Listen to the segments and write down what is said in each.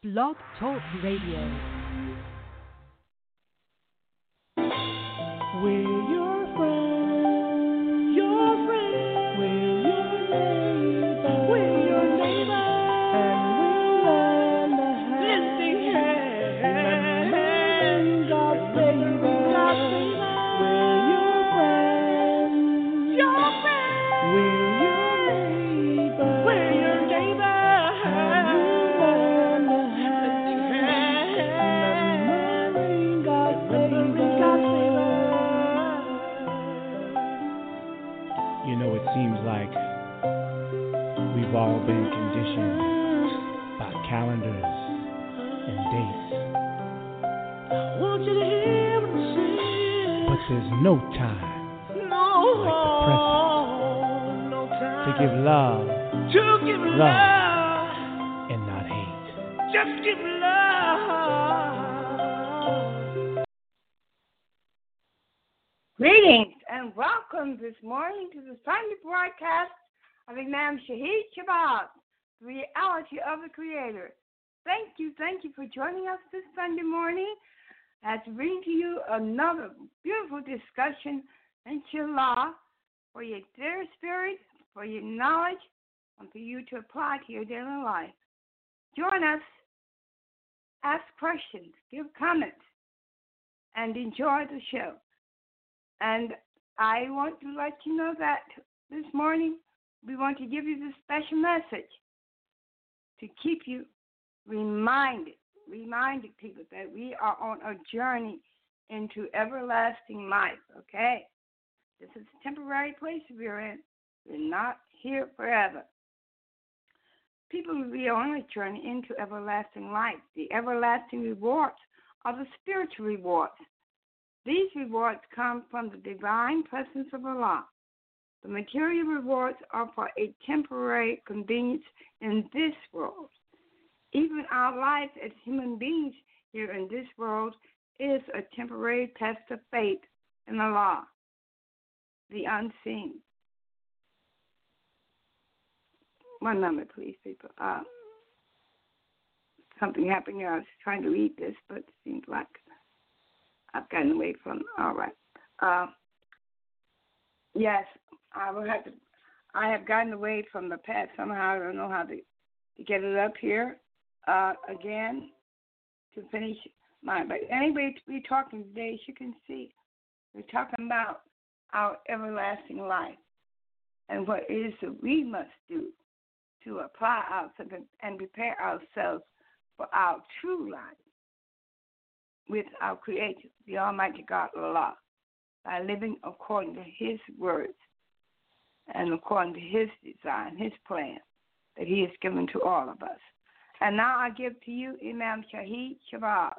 Blog Talk Radio. We're your friends, your friends. We're your neighbors, we're your neighbors. And we lend a hand in God's favor. We're your friends, your friends. We're your neighbors, we're your neighbors. And we lend a hand in God's favor. You know, it seems like we've all been conditioned by calendars and dates. I want you to hear what I'm saying. But there's no time No time to give love to give love. and not hate. Just give love. Greetings and welcome this morning to the Sunday broadcast of Imam Shahid Shabazz, the reality of the Creator. Thank you for joining us this Sunday morning as we bring to you another beautiful discussion, inshallah, for your dear spirit, for your knowledge, and for you to apply to your daily life. Join us, ask questions, give comments, and enjoy the show. And I want to let you know that this morning we want to give you this special message to keep you reminded people that we are on a journey into everlasting life, okay? This is a temporary place we're in. We're not here forever. People, we are on a journey into everlasting life. The everlasting rewards are the spiritual rewards. These rewards come from the divine presence of Allah. The material rewards are for a temporary convenience in this world. Even our life as human beings here in this world is a temporary test of faith in Allah, the unseen. One moment, please, people. Something happened here. I was trying to read this, but it seems like I've gotten away from. All right. Yes, I have gotten away from the past somehow. I don't know how to get it up here again to finish mine. But anyway, we're talking today. As you can see, we're talking about our everlasting life and what it is that we must do to apply ourselves and prepare ourselves for our true life with our Creator, the Almighty God, Allah, by living according to His words and according to His design, His plan that He has given to all of us. And now I give to you Imam Shahid Shabazz.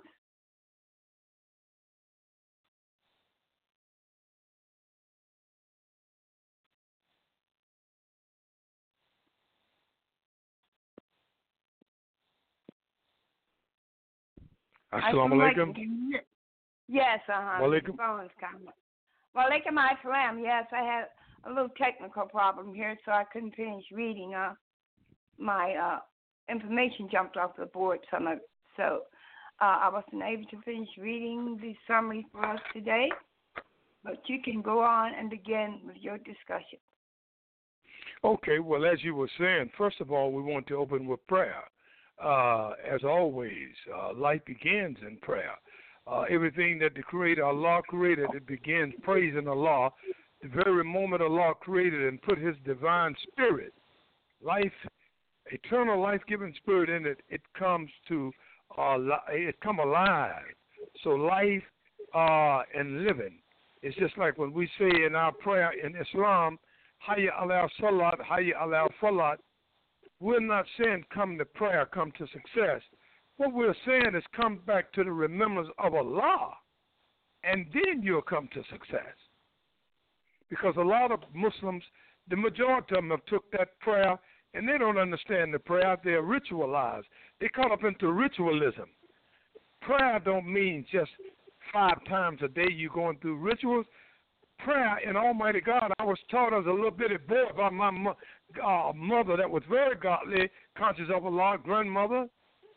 Assalamu alaikum. Yes, Walaikum. Walaikum assalam. Yes, I had a little technical problem here, so I couldn't finish reading. My information jumped off the board, some of it. So I wasn't able to finish reading the summary for us today. But you can go on and begin with your discussion. Okay, well, as you were saying, first of all, we want to open with prayer. As always, life begins in prayer. Everything that the Creator Allah created, it begins praising Allah. The very moment Allah created and put His divine spirit, life, eternal life-giving spirit in it, it comes to it come alive. So life and living. It's just like when we say in our prayer in Islam, Hayya ala salat, Hayya ala falat. We're not saying come to prayer, come to success. What we're saying is come back to the remembrance of Allah, and then you'll come to success. Because a lot of Muslims, the majority of them have took that prayer, and they don't understand the prayer. They're ritualized. They caught up into ritualism. Prayer don't mean just 5 times a day you're going through rituals. Prayer in Almighty God, I was taught as a little bitty boy by my mother that was very godly, conscious of Allah, grandmother.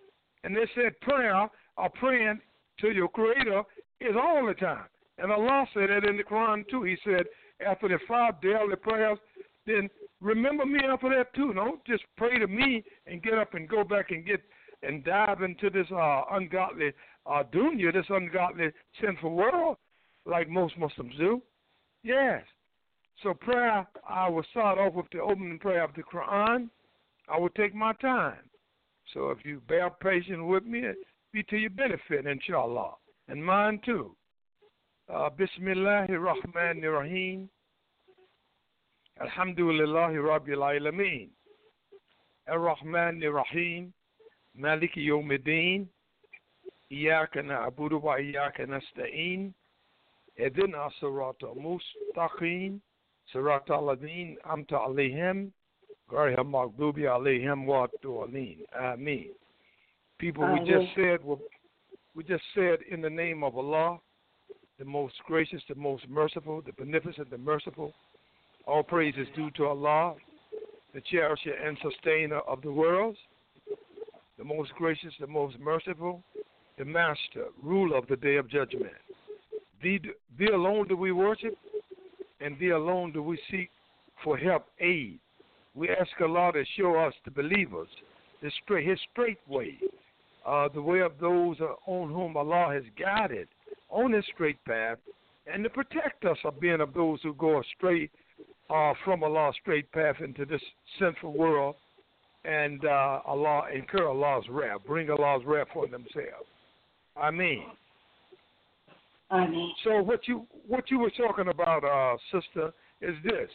And they said prayer or praying to your Creator is all the time. And Allah said that in the Quran too. He said, after the 5 daily prayers, then remember me after that too. Don't just pray to me and get up and go back and dive into this ungodly dunya, this ungodly sinful world, like most Muslims do. Yes. So prayer, I will start off with the opening prayer of the Quran. I will take my time. So if you bear patience with me, it be to your benefit, inshallah, and mine too. Bismillahir Rahmanir Rahim. Alhamdulillahi Rabbil Alameen. Ar-Rahmanir Rahim. Maliki Yawmiddin. Iyaka na'budu wa iyaka nasta'in. Ihdina siratal mustaqim. Siratal ladhina amta alayhim. Ghayril maghdubi alayhim wa ad-dallin. Ameen. People, we just said in the name of Allah, the most gracious, the most merciful, the beneficent, the merciful. All praise is due to Allah, the cherisher and sustainer of the worlds, the most gracious, the most merciful, the master, ruler of the day of judgment. Thee alone do we worship, and thee alone do we seek for help, aid. We ask Allah to show us, the believers, his straight way, the way of those on whom Allah has guided on his straight path, and to protect us of being of those who go astray from Allah's straight path into this sinful world, and Allah incur Allah's wrath, bring Allah's wrath for themselves. Ameen. Ameen. So what you were talking about, sister, is this.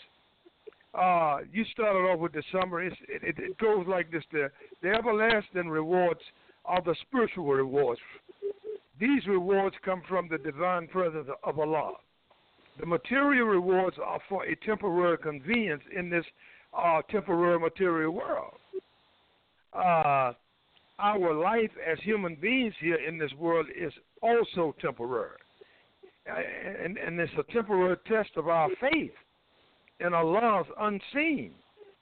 You started off with the summary. It goes like this: the everlasting rewards are the spiritual rewards. These rewards come from the divine presence of Allah. The material rewards are for a temporary convenience in this temporary material world. Our life as human beings here in this world is also temporary. And it's a temporary test of our faith in Allah's unseen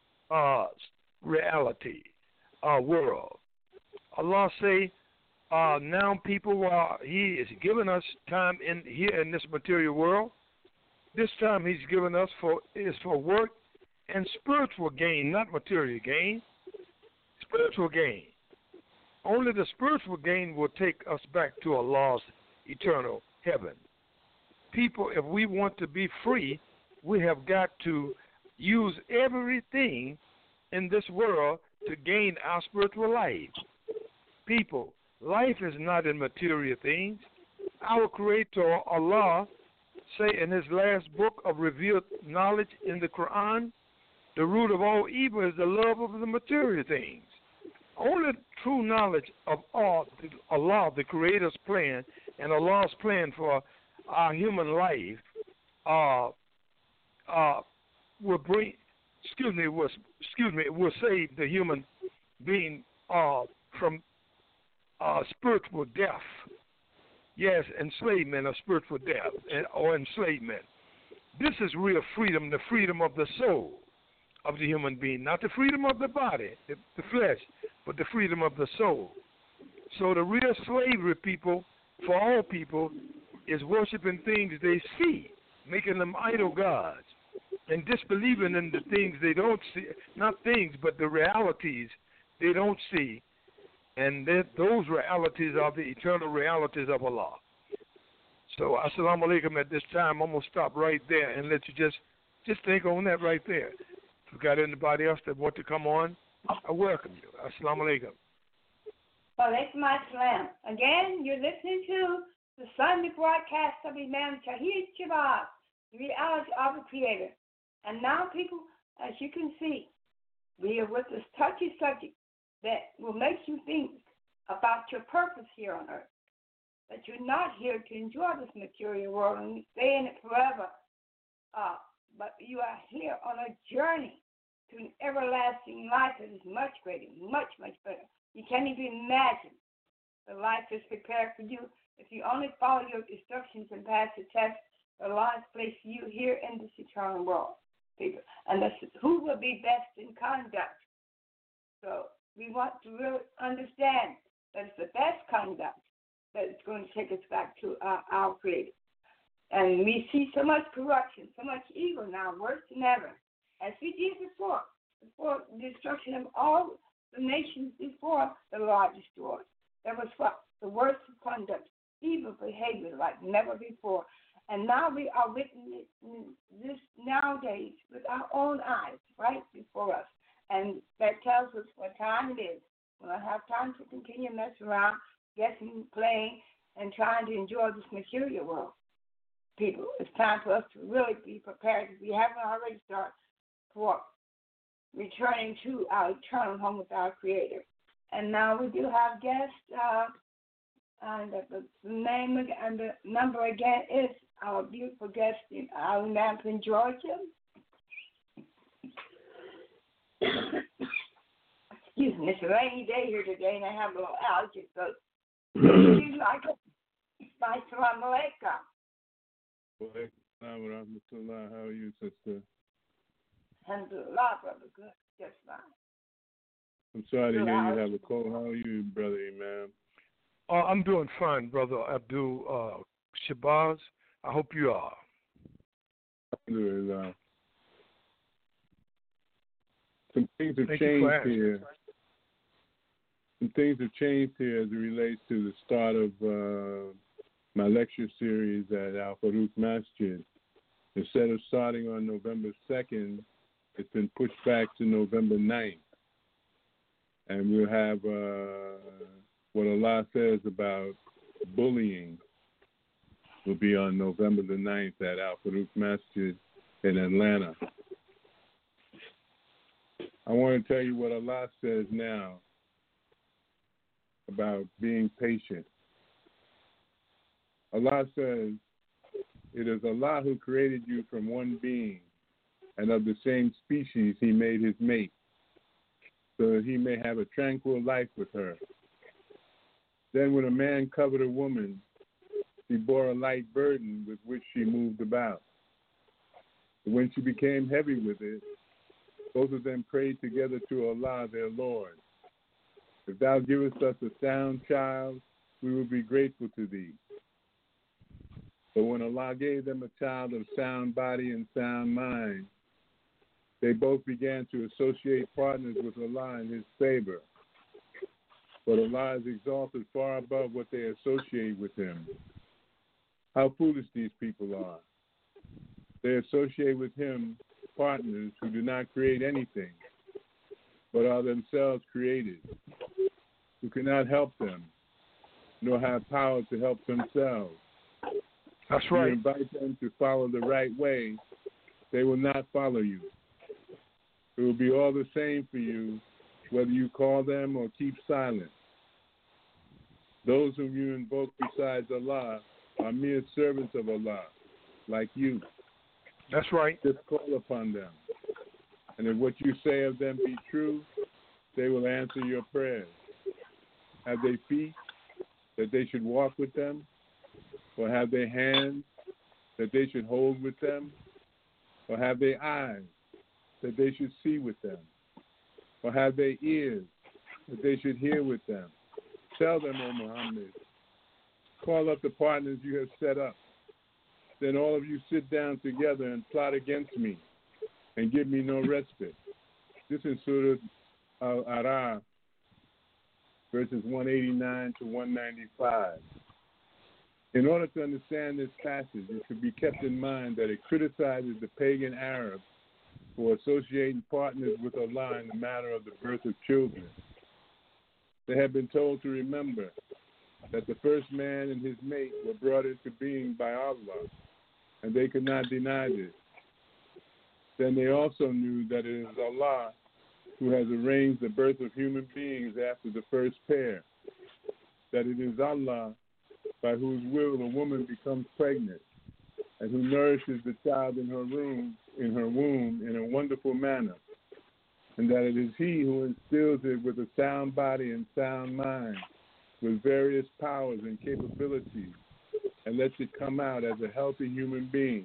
reality world. Allah say, now people, He is giving us time here in this material world. This time He's given us for work and spiritual gain, not material gain. Spiritual gain. Only the spiritual gain will take us back to Allah's eternal heaven. People, if we want to be free, we have got to use everything in this world to gain our spiritual life. People, life is not in material things. Our Creator, Allah, say in His last book of revealed knowledge in the Quran, the root of all evil is the love of the material things. Only true knowledge of Allah, the Creator's plan, and Allah's plan for our human life will save the human being from spiritual death. Yes, enslavement or spiritual death or enslavement. This is real freedom, the freedom of the soul of the human being, not the freedom of the body, the flesh, but the freedom of the soul. So the real slavery, people, for all people, is worshiping things they see, making them idol gods, and disbelieving in the things they don't see, not things, but the realities they don't see. And those realities are the eternal realities of Allah. So, assalamu alaikum at this time. I'm going to stop right there and let you just think on that right there. If you got anybody else that want to come on, I welcome you. Assalamu alaikum. Well, it's my salam. Again, you're listening to the Sunday broadcast of Imam Shahid Shabazz, the reality of the Creator. And now, people, as you can see, we are with this touchy subject that will make you think about your purpose here on earth. That you're not here to enjoy this material world and stay in it forever. But you are here on a journey to an everlasting life that is much greater, much, much better. You can't even imagine the life is prepared for you if you only follow your instructions and pass the test. The Lord has placed you here in this eternal world, people. And this is who will be best in conduct. So we want to really understand That's the best conduct that's going to take us back to our Creator. And we see so much corruption, so much evil now, worse than ever, as we did before the destruction of all the nations before the Lord destroyed. That was what? The worst of conduct, evil behavior like never before. And now we are witnessing this nowadays with our own eyes, right before us. And that tells us what time it is. We don't have time to continue messing around, guessing, playing, and trying to enjoy this material world. People, it's time for us to really be prepared, if we haven't already started, for returning to our eternal home with our Creator. And now we do have guests, and the name and the number again is our beautiful guest in Atlanta, Georgia. Excuse me, it's a rainy day here today, and I have a little allergy, so you like it? Assalamu alaikum. How are you, sister? Alhamdulillah, brother. Good. Just fine. I'm sorry to hear you have a cold. How are you, brother Imam? I'm doing fine, brother Abdul Shabazz. I hope you are. Alhamdulillah. Some things have changed here. Some things have changed here as it relates to the start of my lecture series at Al Farouk Masjid. Instead of starting on November 2nd, it's been pushed back to November 9th. And we'll have what Allah says about bullying will be on November the 9th at Al Farouk Masjid in Atlanta. I want to tell you what Allah says now about being patient. Allah says, it is Allah who created you from one being, and of the same species he made his mate, so that he may have a tranquil life with her. Then when a man covered a woman, she bore a light burden with which she moved about. But when she became heavy with it, both of them prayed together to Allah their Lord. If thou givest us a sound child, we will be grateful to thee. But when Allah gave them a child of sound body and sound mind, they both began to associate partners with Allah in his favor. But Allah is exalted far above what they associate with him. How foolish these people are. They associate with him partners who do not create anything, but are themselves created, who cannot help them, nor have power to help themselves. That's right. You invite them to follow the right way, they will not follow you. It will be all the same for you, whether you call them or keep silent. Those whom you invoke besides Allah are mere servants of Allah, like you. That's right. Just call upon them. And if what you say of them be true, they will answer your prayers. Have they feet that they should walk with them? Or have they hands that they should hold with them? Or have they eyes that they should see with them? Or have they ears that they should hear with them? Tell them, O Muhammad, call up the partners you have set up. Then all of you sit down together and plot against me and give me no respite. This is Surah Al-Araf, verses 189 to 195. In order to understand this passage, it should be kept in mind that it criticizes the pagan Arabs for associating partners with Allah in the matter of the birth of children. They have been told to remember that the first man and his mate were brought into being by Allah, and they could not deny this. Then they also knew that it is Allah who has arranged the birth of human beings after the first pair, that it is Allah by whose will a woman becomes pregnant, and who nourishes the child in her womb in a wonderful manner, and that it is He who instills it with a sound body and sound mind, with various powers and capabilities, and lets it come out as a healthy human being.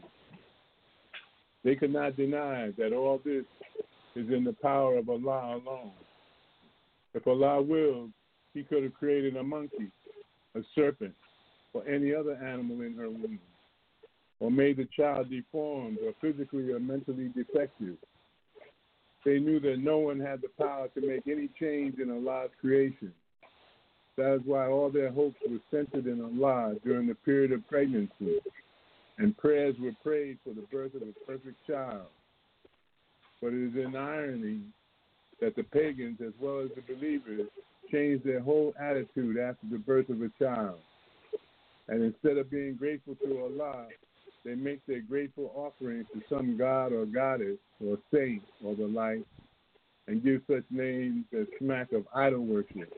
They could not deny that all this is in the power of Allah alone. If Allah wills, He could have created a monkey, a serpent, or any other animal in her womb, or made the child deformed or physically or mentally defective. They knew that no one had the power to make any change in Allah's creation. That is why all their hopes were centered in Allah during the period of pregnancy, and prayers were prayed for the birth of a perfect child. But it is an irony that the pagans, as well as the believers, changed their whole attitude after the birth of a child. And instead of being grateful to Allah, they make their grateful offerings to some god or goddess or saint or the like, and give such names as smack of idol worship.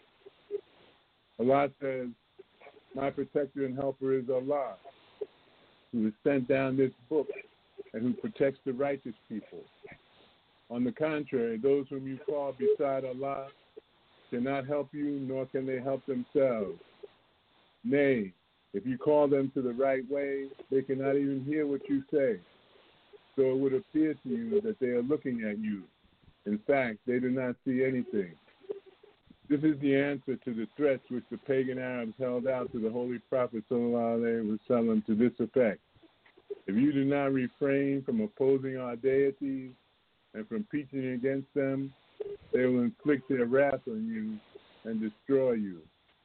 Allah says, "My protector and helper is Allah, who has sent down this book and who protects the righteous people. On the contrary, those whom you call beside Allah cannot help you, nor can they help themselves. Nay, if you call them to the right way, they cannot even hear what you say. So it would appear to you that they are looking at you. In fact, they do not see anything." This is the answer to the threats which the pagan Arabs held out to the Holy Prophet ﷺ to this effect: if you do not refrain from opposing our deities and from preaching against them, they will inflict their wrath on you and destroy you.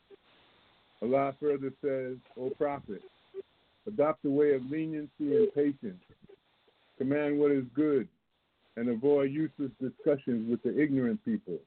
Allah further says, "O Prophet, adopt a way of leniency and patience. Command what is good and avoid useless discussions with the ignorant people.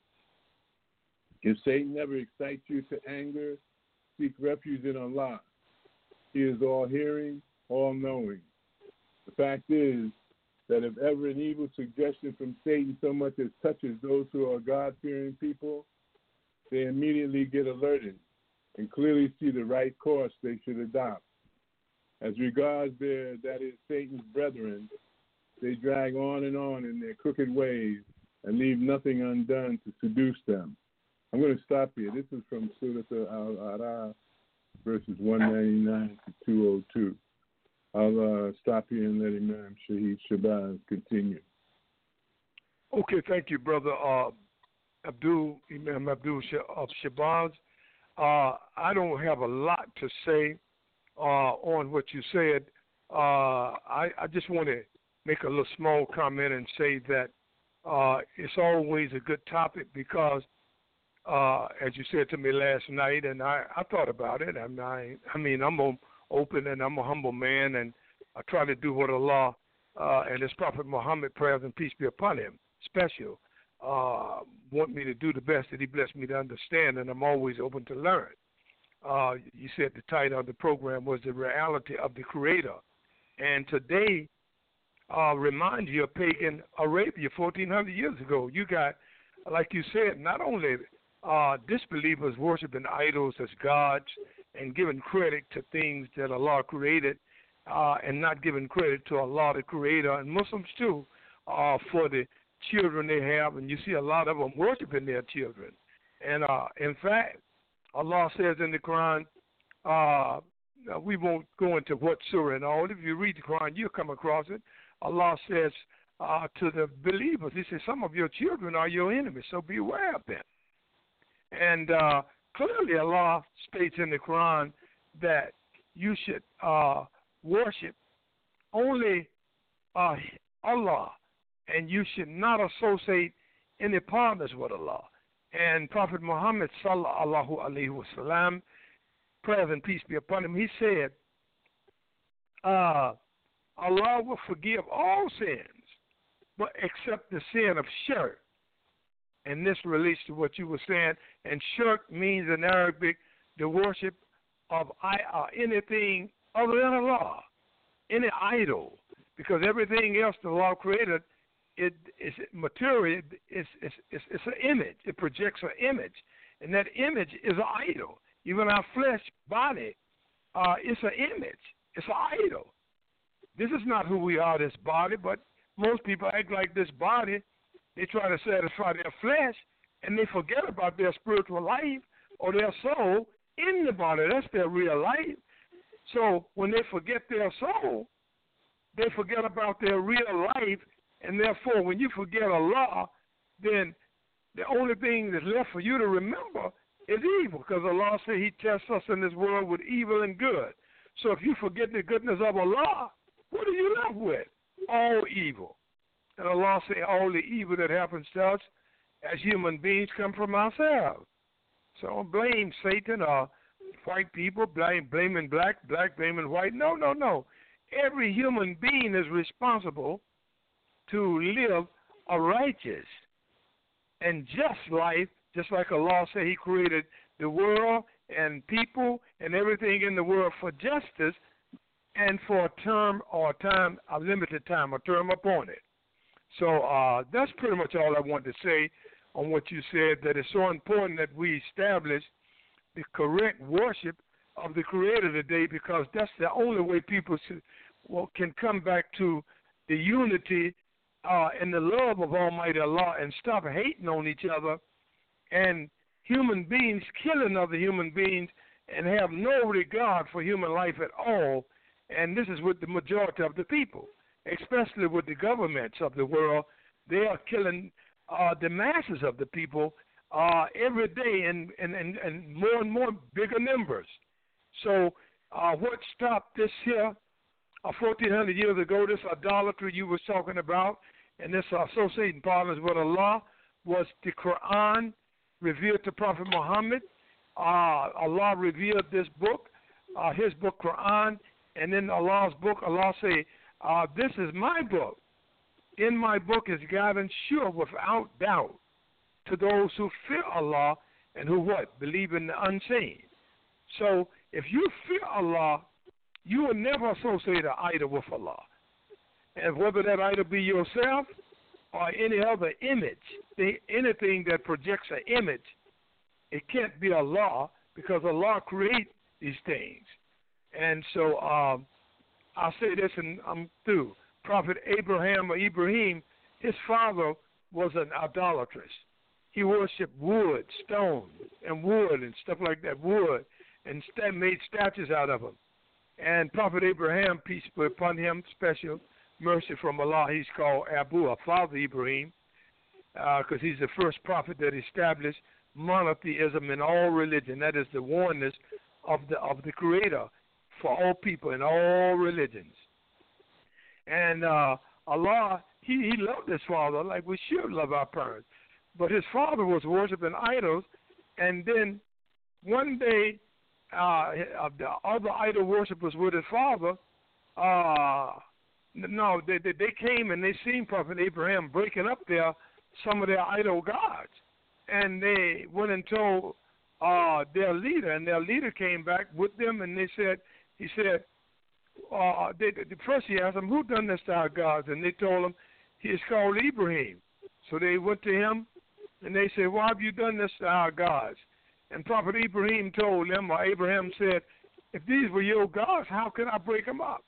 If Satan ever excites you to anger, seek refuge in Allah. He is all-hearing, all-knowing. The fact is that if ever an evil suggestion from Satan so much as touches those who are God-fearing people, they immediately get alerted and clearly see the right course they should adopt. As regards their, that is, Satan's brethren, they drag on in their crooked ways and leave nothing undone to seduce them." I'm going to stop here. This is from Surah Al-A'raf, verses 199 to 202. I'll stop here and let Imam Shahid Shabazz continue. Okay, thank you, Brother Imam Abdul Shabazz. I don't have a lot to say on what you said. I just want to make a little small comment and say that it's always a good topic because as you said to me last night, and I thought about it. I'm open and I'm a humble man, and I try to do what Allah and His Prophet Muhammad, prayers and peace be upon him, special, want me to do the best that He blessed me to understand, and I'm always open to learn. You said the title of the program was The Reality of the Creator, and today reminds you of pagan Arabia 1,400 years ago. You got, like you said, not only disbelievers worshiping idols as gods and giving credit to things that Allah created and not giving credit to Allah, the Creator, and Muslims too, for the children they have, and you see a lot of them worshiping their children. And in fact, Allah says in the Quran, we won't go into what surah and all. If you read the Quran, you'll come across it. Allah says to the believers, He says, some of your children are your enemies, so beware of them. And clearly Allah states in the Quran that you should worship only Allah, and you should not associate any partners with Allah. And Prophet Muhammad sallallahu alaihi wasallam, prayers and peace be upon him, he said, Allah will forgive all sins, but except the sin of shirk. And this relates to what you were saying. And shirk means in Arabic the worship of anything other than Allah, any idol, because everything else the Allah created, it is material. It's an image. It projects an image, and that image is an idol. Even our flesh body, it's an image. It's an idol. This is not who we are, this body, but most people act like this body. They try to satisfy their flesh, and they forget about their spiritual life or their soul in the body. That's their real life. So when they forget their soul, they forget about their real life, and therefore when you forget Allah, then the only thing that's left for you to remember is evil, because Allah said He tests us in this world with evil and good. So if you forget the goodness of Allah, what are you left with? All evil. And Allah said all the evil that happens to us as human beings come from ourselves. So don't blame Satan or white people, blaming black blaming white. No, no, no. Every human being is responsible to live a righteous and just life, just like Allah said He created the world and people and everything in the world for justice and for a term or a limited time, a term upon it. So that's pretty much all I want to say on what you said, that it's so important that we establish the correct worship of the Creator today, because that's the only way people can come back to the unity and the love of Almighty Allah and stop hating on each other and human beings killing other human beings and have no regard for human life at all. And this is with the majority of the people, especially with the governments of the world. They are killing the masses of the people every day in more and more bigger numbers. So what stopped this here 1,400 years ago, this idolatry you were talking about, and this associating partners with Allah, was the Quran revealed to Prophet Muhammad. Allah revealed this book, His book Quran, and in Allah's book, Allah say, this is my book. In my book is guidance sure without doubt to those who fear Allah and who what? Believe in the unseen. So if you fear Allah, you will never associate an idol with Allah. And whether that idol be yourself or any other image, anything that projects an image, it can't be Allah, because Allah created these things. And so I'll say this and I'm through. Prophet Abraham or Ibrahim, his father was an idolatrous. He worshipped wood, stone, and wood and stuff like that, wood, and made statues out of them. And Prophet Abraham, peace be upon him, special mercy from Allah, he's called Abu, Father Ibrahim, because he's the first prophet that established monotheism in all religion. That is the oneness of the Creator for all people in all religions. And Allah, he loved his father like we should love our parents. But his father was worshiping idols, and then one day the other idol worshippers with his father, they came and they seen Prophet Abraham breaking up some of their idol gods. And they went and told their leader, and their leader came back with them, and he said, first he asked them, who done this to our gods? And they told him, it's called Ibrahim. So they went to him, and they said, why have you done this to our gods? And Prophet Ibrahim told them, or Abraham said, if these were your gods, how could I break them up?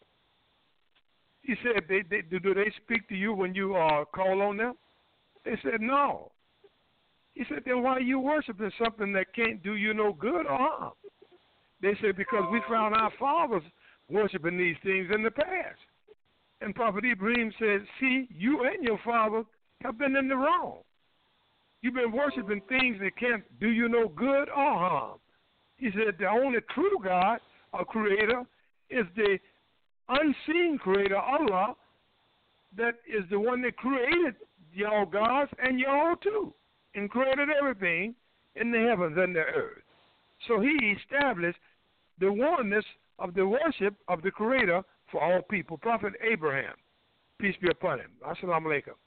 He said, do they speak to you when you call on them? They said, no. He said, then why are you worshiping something that can't do you no good or harm? They said, because we found our fathers worshiping these things in the past. And Prophet Ibrahim said, see, you and your father have been in the wrong. You've been worshiping things that can't do you no good or harm. He said, the only true God or Creator is the unseen Creator, Allah, that is the one that created y'all gods and y'all too, and created everything in the heavens and the earth. So he established the oneness of the worship of the Creator for all people. Prophet Abraham, peace be upon him. Assalamu alaikum.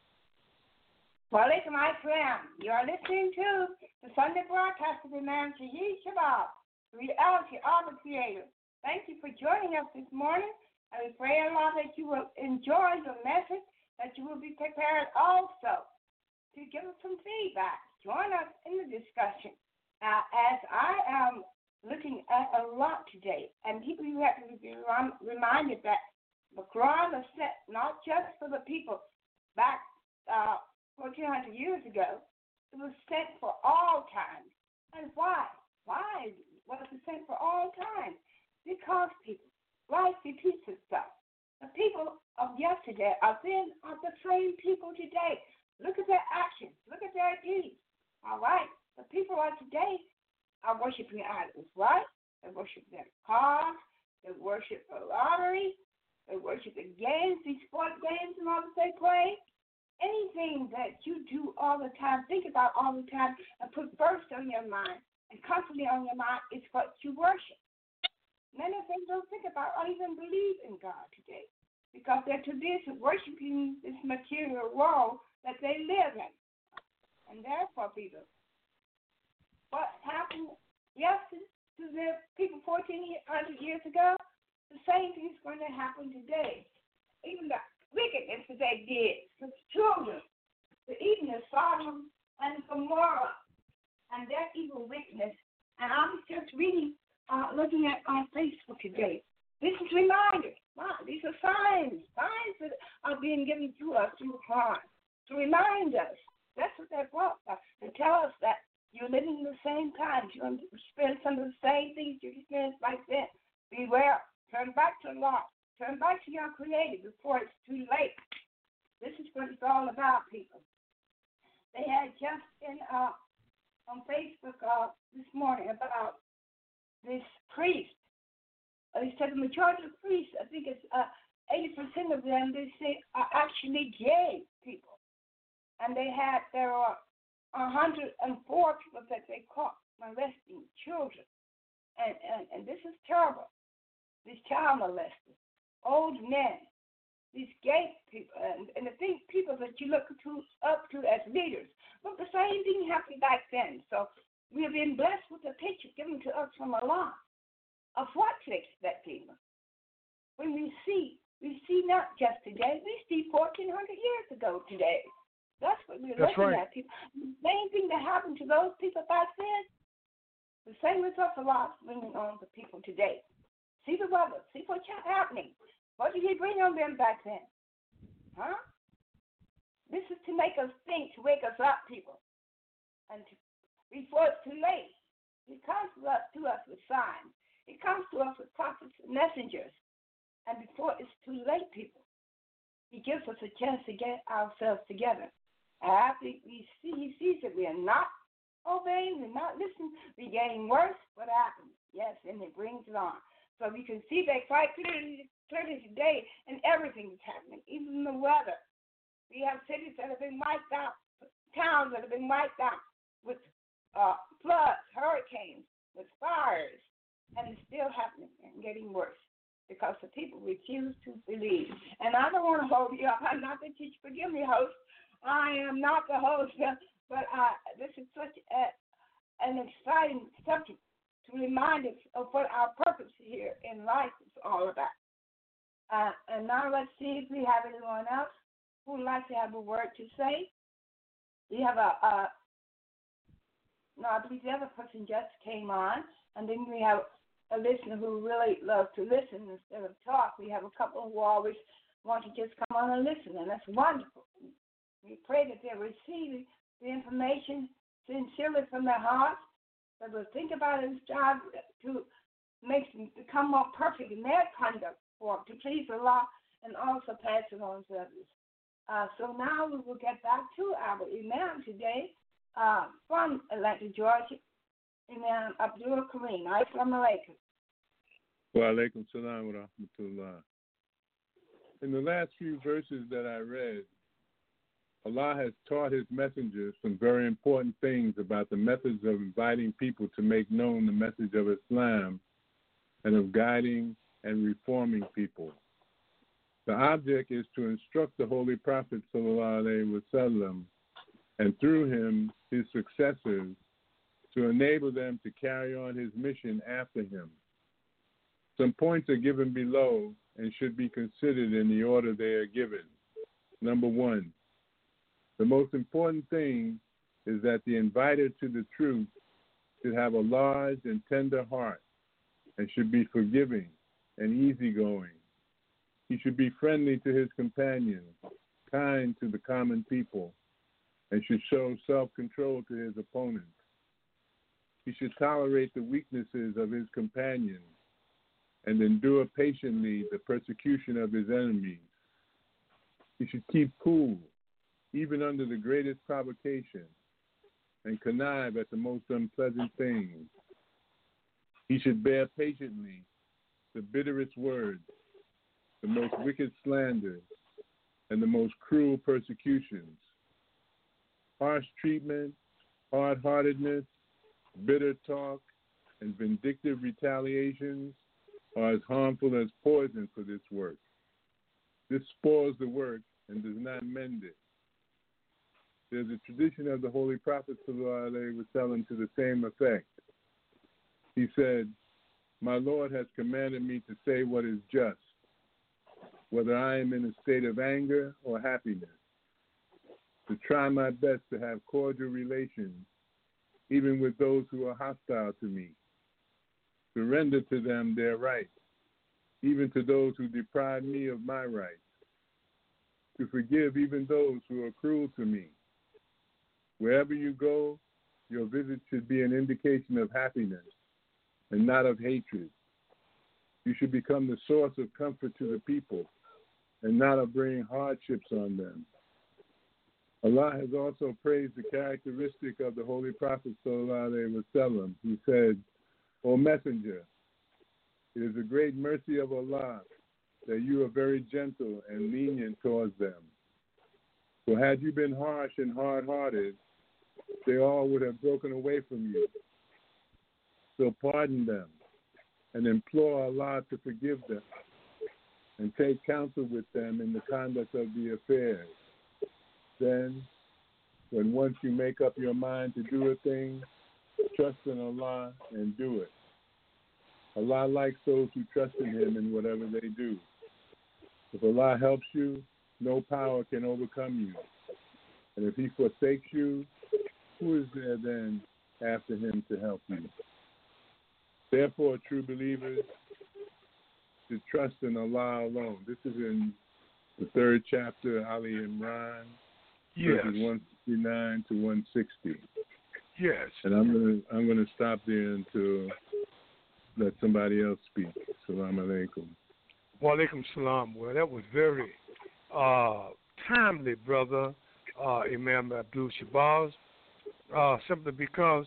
Wa alaikum assalam. You are listening to the Sunday broadcast of Imam Shahid Shabbat, the reality of the Creator. Thank you for joining us this morning, and we pray, Allah, that you will enjoy the message, that you will be prepared also to give us some feedback. Join us in the discussion. Now, as I am looking at a lot today, and people, you have to be reminded that the Quran was set not just for the people back 1,400 years ago. It was sent for all time. And why? Why was it sent for all time? Because people, life repeats itself. The people of yesterday are the same people today. Look at their actions. Look at their deeds. All right? The people of today are worshiping idols, right? They worship their cars. They worship the lottery. They worship the games, these sport games and all that they play. Anything that you do all the time, think about all the time, and put first on your mind and constantly on your mind is what you worship. Many of them don't think about or even believe in God today because they're too busy worshiping this material world that they live in. And therefore, people, what happened yesterday to the people 1,400 years ago, the same thing is going to happen today. Even the wickedness that they did to the children, the even of Sodom and Gomorrah, and their evil wickedness. And I was just reading, looking at on Facebook today. This is reminders. These are signs that are being given to us through Quran to remind us. That's what they're brought by, to tell us that you're living in the same times. You experience some of the same things you experienced back then. Beware. Turn back to Allah. Turn back to your Creator before it's too late. This is what it's all about, people. They had just been on Facebook this morning about this priest. They said the majority of priests, I think it's 80% of them, they say are actually gay people. And there are 104 people that they caught molesting children. And this is terrible. These child molesters, old men, these gay people, and the people that you look up to as leaders. But the same thing happened back then. So we have been blessed with a picture given to us from Allah of what to expect, people. When we see not just today, we see 1,400 years ago today. That's what we're looking at, people. The same thing that happened to those people back then, the same results Allah is bringing on to people today. See the weather. See what's happening. What did he bring on them back then? Huh? This is to make us think, to wake us up, people. And before it's too late, he comes to us with signs. He comes to us with prophets and messengers. And before it's too late, people, he gives us a chance to get ourselves together. And after he sees that we are not obeying, we're not listening, we're getting worse, what happens? Yes, and it brings it on. So we can see that quite clearly today, and everything is happening, even the weather. We have cities that have been wiped out, towns that have been wiped out with floods, hurricanes, with fires, and it's still happening and getting worse because the people refuse to believe. And I don't want to hold you up. I'm not the teacher. Forgive me, host. I am not the host, but this is such an exciting subject to remind us of what our purpose here in life is all about. And now let's see if we have anyone else who would like to have a word to say. We have I believe the other person just came on, and then we have a listener who really loves to listen instead of talk. We have a couple who always want to just come on and listen, and that's wonderful. We pray that they're receiving the information sincerely from their hearts, that will think about it and strive to make them become more perfect in their conduct form, to please Allah and also pass it on to others. So now we will get back to our Imam today from Atlanta, Georgia, Imam Abdul Kareem. Assalamu alaikum. Wa alaikum salam wa rahmatullah. In the last few verses that I read, Allah has taught his messengers some very important things about the methods of inviting people to make known the message of Islam and of guiding and reforming people. The object is to instruct the Holy Prophet ﷺ and through him his successors to enable them to carry on his mission after him. Some points are given below and should be considered in the order they are given. Number one, the most important thing is that the inviter to the truth should have a large and tender heart and should be forgiving and easygoing. He should be friendly to his companions, kind to the common people, and should show self-control to his opponents. He should tolerate the weaknesses of his companions and endure patiently the persecution of his enemies. He should keep cool, even under the greatest provocation, and connive at the most unpleasant things. He should bear patiently the bitterest words, the most wicked slanders, and the most cruel persecutions. Harsh treatment, hard-heartedness, bitter talk, and vindictive retaliations are as harmful as poison for this work. This spoils the work and does not mend it. There's a tradition of the Holy Prophet ﷺ to the same effect. He said, "My Lord has commanded me to say what is just, whether I am in a state of anger or happiness, to try my best to have cordial relations, even with those who are hostile to me, to render to them their rights, even to those who deprive me of my rights, to forgive even those who are cruel to me. Wherever you go, your visit should be an indication of happiness and not of hatred. You should become the source of comfort to the people and not of bringing hardships on them." Allah has also praised the characteristic of the Holy Prophet ﷺ. He said, "O Messenger, it is a great mercy of Allah that you are very gentle and lenient towards them. For had you been harsh and hard-hearted, they all would have broken away from you. So pardon them and implore Allah to forgive them and take counsel with them in the conduct of the affairs. Then, when once you make up your mind to do a thing, trust in Allah and do it. Allah likes those who trust in Him in whatever they do. If Allah helps you, no power can overcome you. And if He forsakes you, who is there then after Him to help you? Therefore, true believers should trust in Allah alone." This is in the 3rd chapter, Ali Imran, verses 159 to 160. Yes. And I'm gonna stop there until let somebody else speak. Assalamu alaikum. Wa alaikum salam. Well, that was very timely, brother Imam Abdul Shabazz, simply because,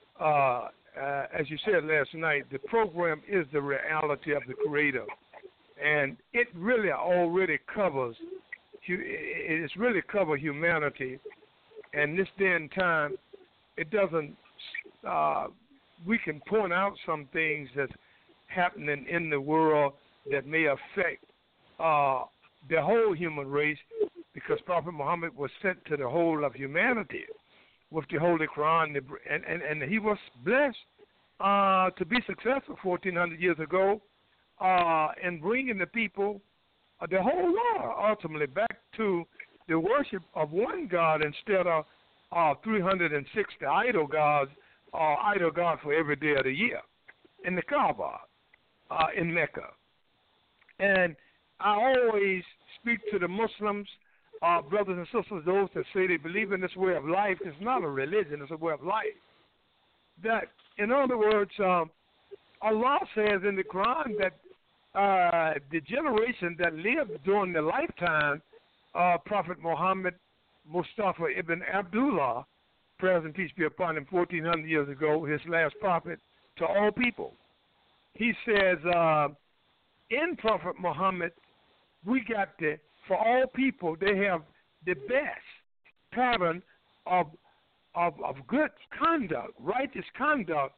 as you said last night, the program is the reality of the Creator, and it really already covers. It's really covered humanity, and this day and time, it doesn't. We can point out some things that's happening in the world that may affect the whole human race, because Prophet Muhammad was sent to the whole of humanity with the Holy Quran, and he was blessed to be successful 1,400 years ago in bringing the people, the whole world, ultimately back to the worship of one God instead of 360 idol gods for every day of the year in the Kaaba in Mecca. And I always speak to the Muslims, brothers and sisters, those that say they believe in this way of life. It's not a religion, it's a way of life. That, in other words, Allah says in the Quran that the generation that lived during the lifetime of Prophet Muhammad Mustafa ibn Abdullah, praise and peace be upon him, 1,400 years ago, his last prophet to all people. He says, in Prophet Muhammad, we got for all people, they have the best pattern of good conduct, righteous conduct,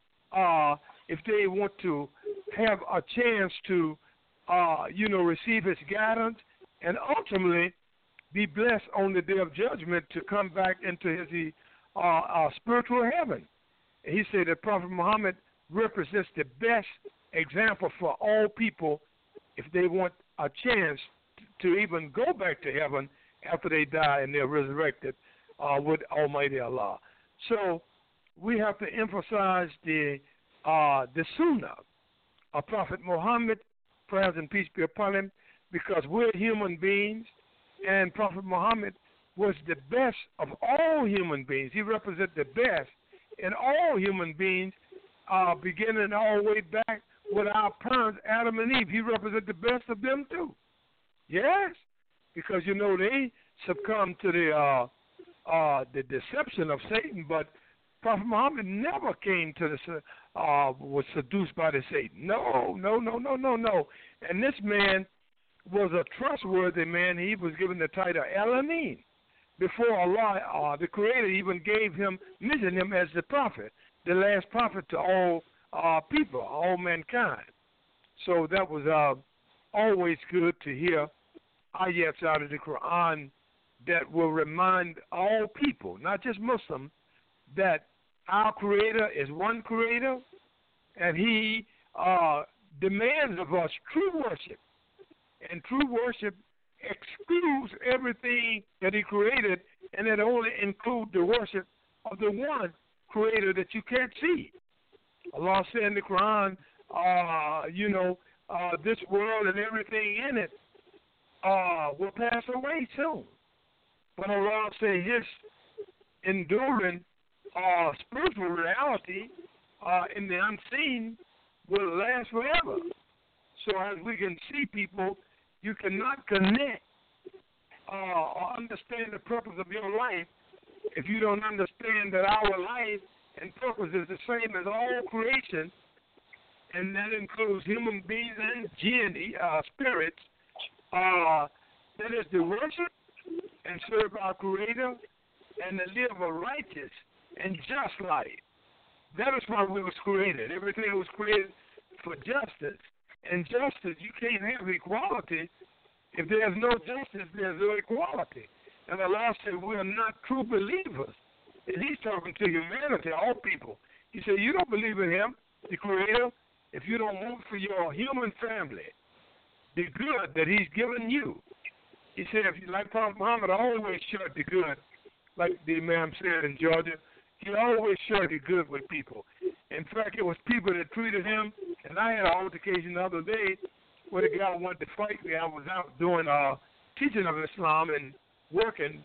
if they want to have a chance to, receive his guidance and ultimately be blessed on the day of judgment to come back into his spiritual heaven. He said that Prophet Muhammad represents the best example for all people if they want a chance to even go back to heaven after they die and they're resurrected with Almighty Allah. So we have to emphasize the Sunnah of Prophet Muhammad, praise and peace be upon him, because we're human beings, and Prophet Muhammad was the best of all human beings. He represents the best in all human beings, beginning all the way back with our parents, Adam and Eve. He represents the best of them too. Yes, because they succumbed to the deception of Satan, but Prophet Muhammad never came to was seduced by the Satan. No. And this man was a trustworthy man. He was given the title El-Amin before Allah, the Creator, even mentioned him as the prophet, the last prophet to all people, all mankind. So that was always good to hear ayats out of the Quran that will remind all people, not just Muslims, that our Creator is one Creator, and He demands of us true worship. And true worship excludes everything that He created, and it only includes the worship of the one Creator that you can't see. Allah said in the Quran, this world and everything in it will pass away soon. But Allah said His enduring spiritual reality in the unseen will last forever. So as we can see, people, you cannot connect or understand the purpose of your life if you don't understand that our life and purpose is the same as all creation, and that includes human beings and jinn, spirits. That is to worship and serve our Creator and to live a righteous and just life. That is why we was created. Everything was created for justice. And justice, you can't have equality. If there's no justice, there's no equality. And Allah said we are not true believers. And He's talking to humanity, all people. He said, you don't believe in Him, the Creator, if you don't want for your human family the good that He's given you. He said, if you like Prophet Muhammad, always share the good, like the Imam said in Georgia. He always shared the good with people. In fact, it was people that treated him, and I had an altercation the other day where the guy wanted to fight me. I was out doing teaching of Islam and working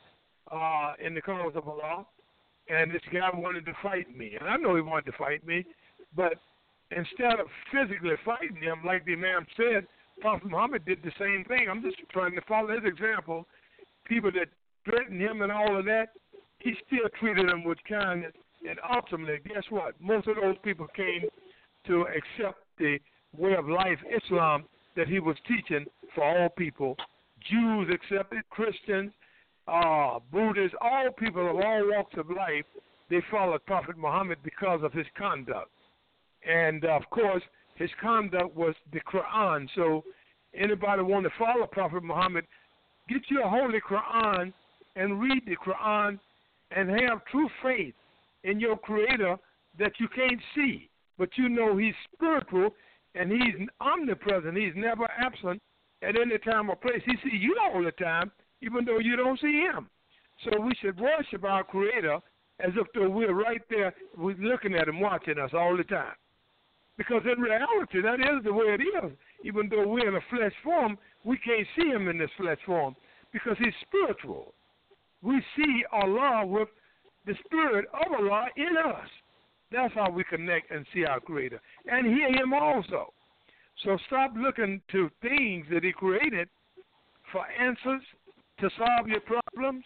in the cause of Allah, and this guy wanted to fight me. And I know he wanted to fight me, but instead of physically fighting him, like the Imam said, Prophet Muhammad did the same thing. I'm just trying to follow his example. People that threatened him and all of that, he still treated them with kindness. And ultimately, guess what? Most of those people came to accept the way of life, Islam, that he was teaching for all people. Jews accepted, Christians, Buddhists, all people of all walks of life, they followed Prophet Muhammad because of his conduct. And, of course, his conduct was the Quran. So anybody want to follow Prophet Muhammad, get you a holy Quran and read the Quran and have true faith in your Creator that you can't see, but you know He's spiritual and He's omnipresent. He's never absent at any time or place. He sees you all the time, even though you don't see Him. So we should worship our Creator as if though we're right there, we're looking at Him, watching us all the time. Because in reality, that is the way it is. Even though we're in a flesh form, we can't see Him in this flesh form because He's spiritual. We see Allah with the Spirit of Allah in us. That's how we connect and see our Creator and hear Him also. So stop looking to things that He created for answers to solve your problems,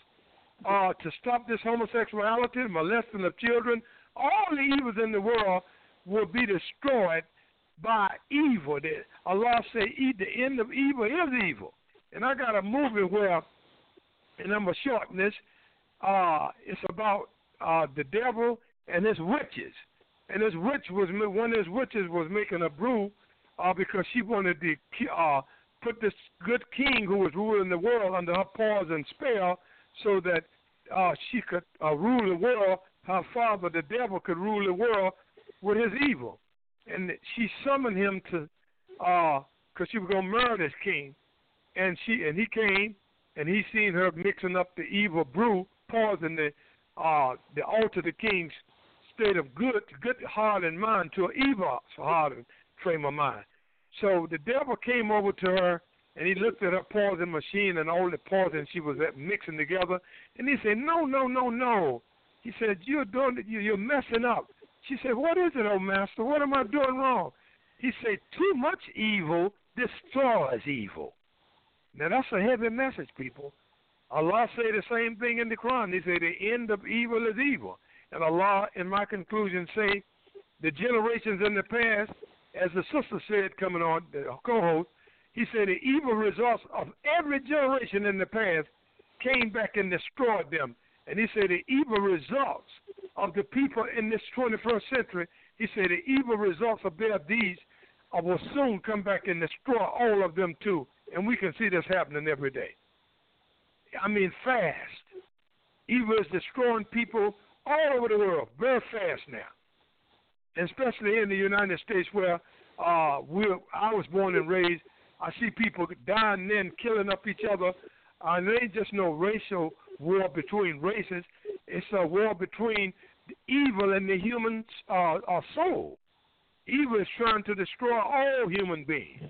to stop this homosexuality, molesting of children. All the evils in the world will be destroyed by evil. Allah say the end of evil is evil. And I got a movie where, and I'm going to shorten this, it's about the devil and his witches. And one of his witches was making a brew because she wanted to put this good king who was ruling the world under her paws and spell so that she could rule the world. Her father, the devil, could rule the world with his evil. And she summoned him to, because she was going to murder this king. And he came, and he seen her mixing up the evil brew, pausing the alter the king's state of good heart and mind to an evil heart and frame of mind. So the devil came over to her, and he looked at her pausing machine and all the pausing she was mixing together, and he said, no. He said, you're messing up. She said, what is it, oh master? What am I doing wrong? He said, too much evil destroys evil. Now, that's a heavy message, people. Allah say the same thing in the Quran. He say the end of evil is evil. And Allah, in my conclusion, say the generations in the past, as the sister said coming on, the co-host, he said the evil results of every generation in the past came back and destroyed them. And he said the evil results of the people in this 21st century, he said the evil results of their deeds will soon come back and destroy all of them too. And we can see this happening every day. I mean, fast. Evil is destroying people all over the world very fast now, and especially in the United States where I was born and raised. I see people dying and then killing up each other. There ain't just no racial war between races. It's a war between the evil and the human soul. Evil is trying to destroy all human beings,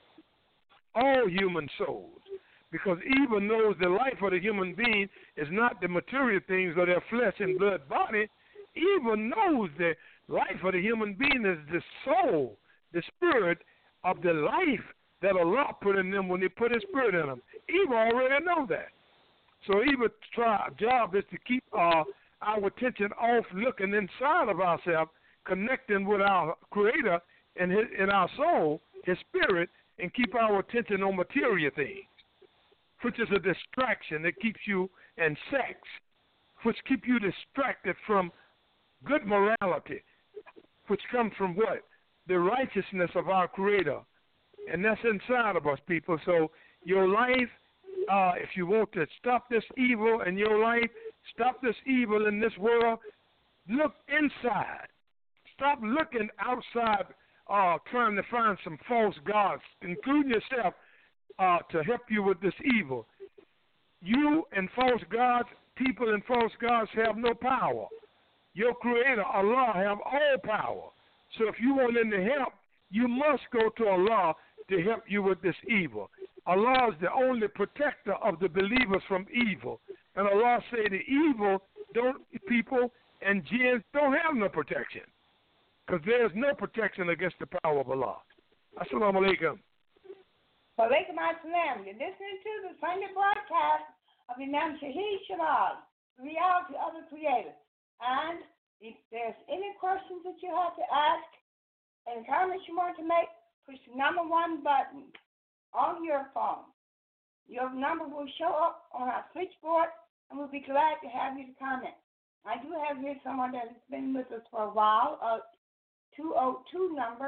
all human souls. Because evil knows the life of the human being is not the material things of their flesh and blood body. Evil knows the life of the human being is the soul, the spirit of the life that Allah put in them when He put His spirit in them. Evil already know that. So evil's job is to keep our attention off looking inside of ourselves, connecting with our Creator in our soul, His spirit, and keep our attention on material things, which is a distraction that keeps you in sex, which keep you distracted from good morality, which comes from what? The righteousness of our Creator. And that's inside of us, people. So your life, if you want to stop this evil in your life, stop this evil in this world, look inside. Stop looking outside, trying to find some false gods, including yourself, to help you with this evil. You and false gods, people and false gods have no power. Your Creator, Allah, have all power. So if you want any help, you must go to Allah to help you with this evil. Allah is the only protector of the believers from evil. And Allah say the evil people and jinns don't have no protection, because there's no protection against the power of Allah. Assalamu alaikum. Walaikum assalam. You're listening to the Sunday broadcast of Imam Shahid Shabazz, the reality of the Creator. And if there's any questions that you have to ask, any comments you want to make, push the number 1 button on your phone. Your number will show up on our switchboard, and we'll be glad to have you to comment. I do have here someone that has been with us for a while, a 202 number.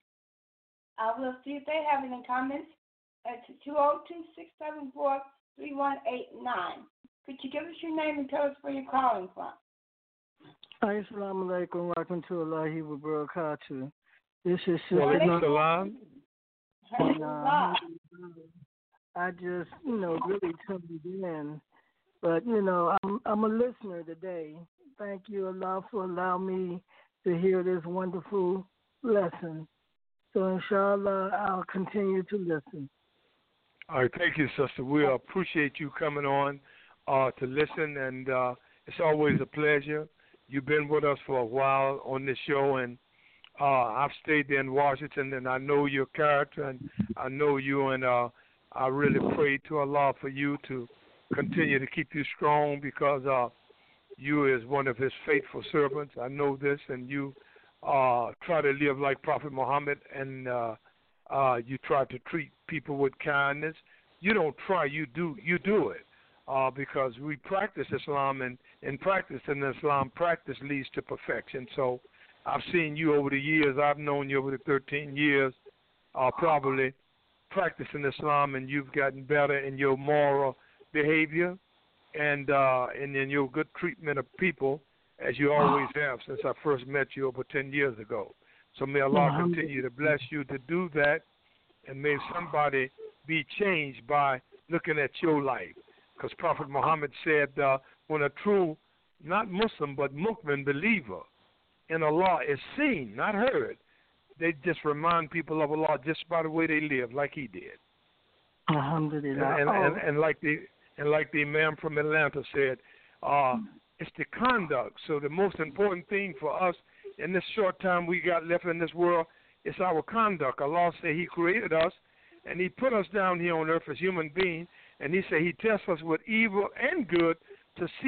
I will see if they have any comments. It's 202-674-3189. Could you give us your name and tell us where you're calling from? Assalamu alaikum wa rahmatullahi wa barakatuh. This is Sister Salam. I just, really tuned in. But, I'm a listener today. Thank you, Allah, for allowing me to hear this wonderful lesson. So, inshallah, I'll continue to listen. All right, thank you, sister. We appreciate you coming on to listen, and it's always a pleasure. You've been with us for a while on this show, and I've stayed there in Washington, and I know your character, and I know you, and I really pray to Allah for you to continue to keep you strong, because you is one of His faithful servants. I know this, and you try to live like Prophet Muhammad, and you try to treat people with kindness. You don't try, you do it, because we practice Islam, and in practicing Islam, practice leads to perfection. So I've seen you over the years. I've known you over the 13 years, probably practicing Islam, and you've gotten better in your moral behavior and in your good treatment of people, as you always have since I first met you over 10 years ago. So may Allah continue to bless you to do that, and may somebody be changed by looking at your life. Because Prophet Muhammad said when a true, not Muslim, but Mu'min believer in Allah is seen, not heard, they just remind people of Allah just by the way they live, like he did. Alhamdulillah. And like the Imam from Atlanta said, it's the conduct. So the most important thing for us in this short time we got left in this world is our conduct. Allah said He created us, and He put us down here on earth as human beings, and He said He tests us with evil and good to see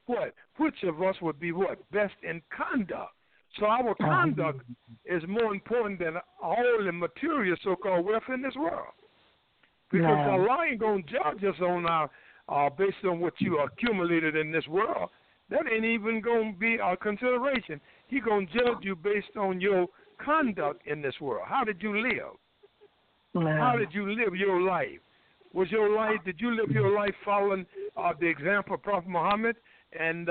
what? Which of us would be what? Best in conduct. So our conduct is more important than all the material so-called wealth in this world. Because Allah ain't going to judge us on our based on what you accumulated in this world. That ain't even going to be a consideration. He's going to judge you based on your conduct in this world. How did you live? How did you live your life? Did you live your life following the example of Prophet Muhammad? And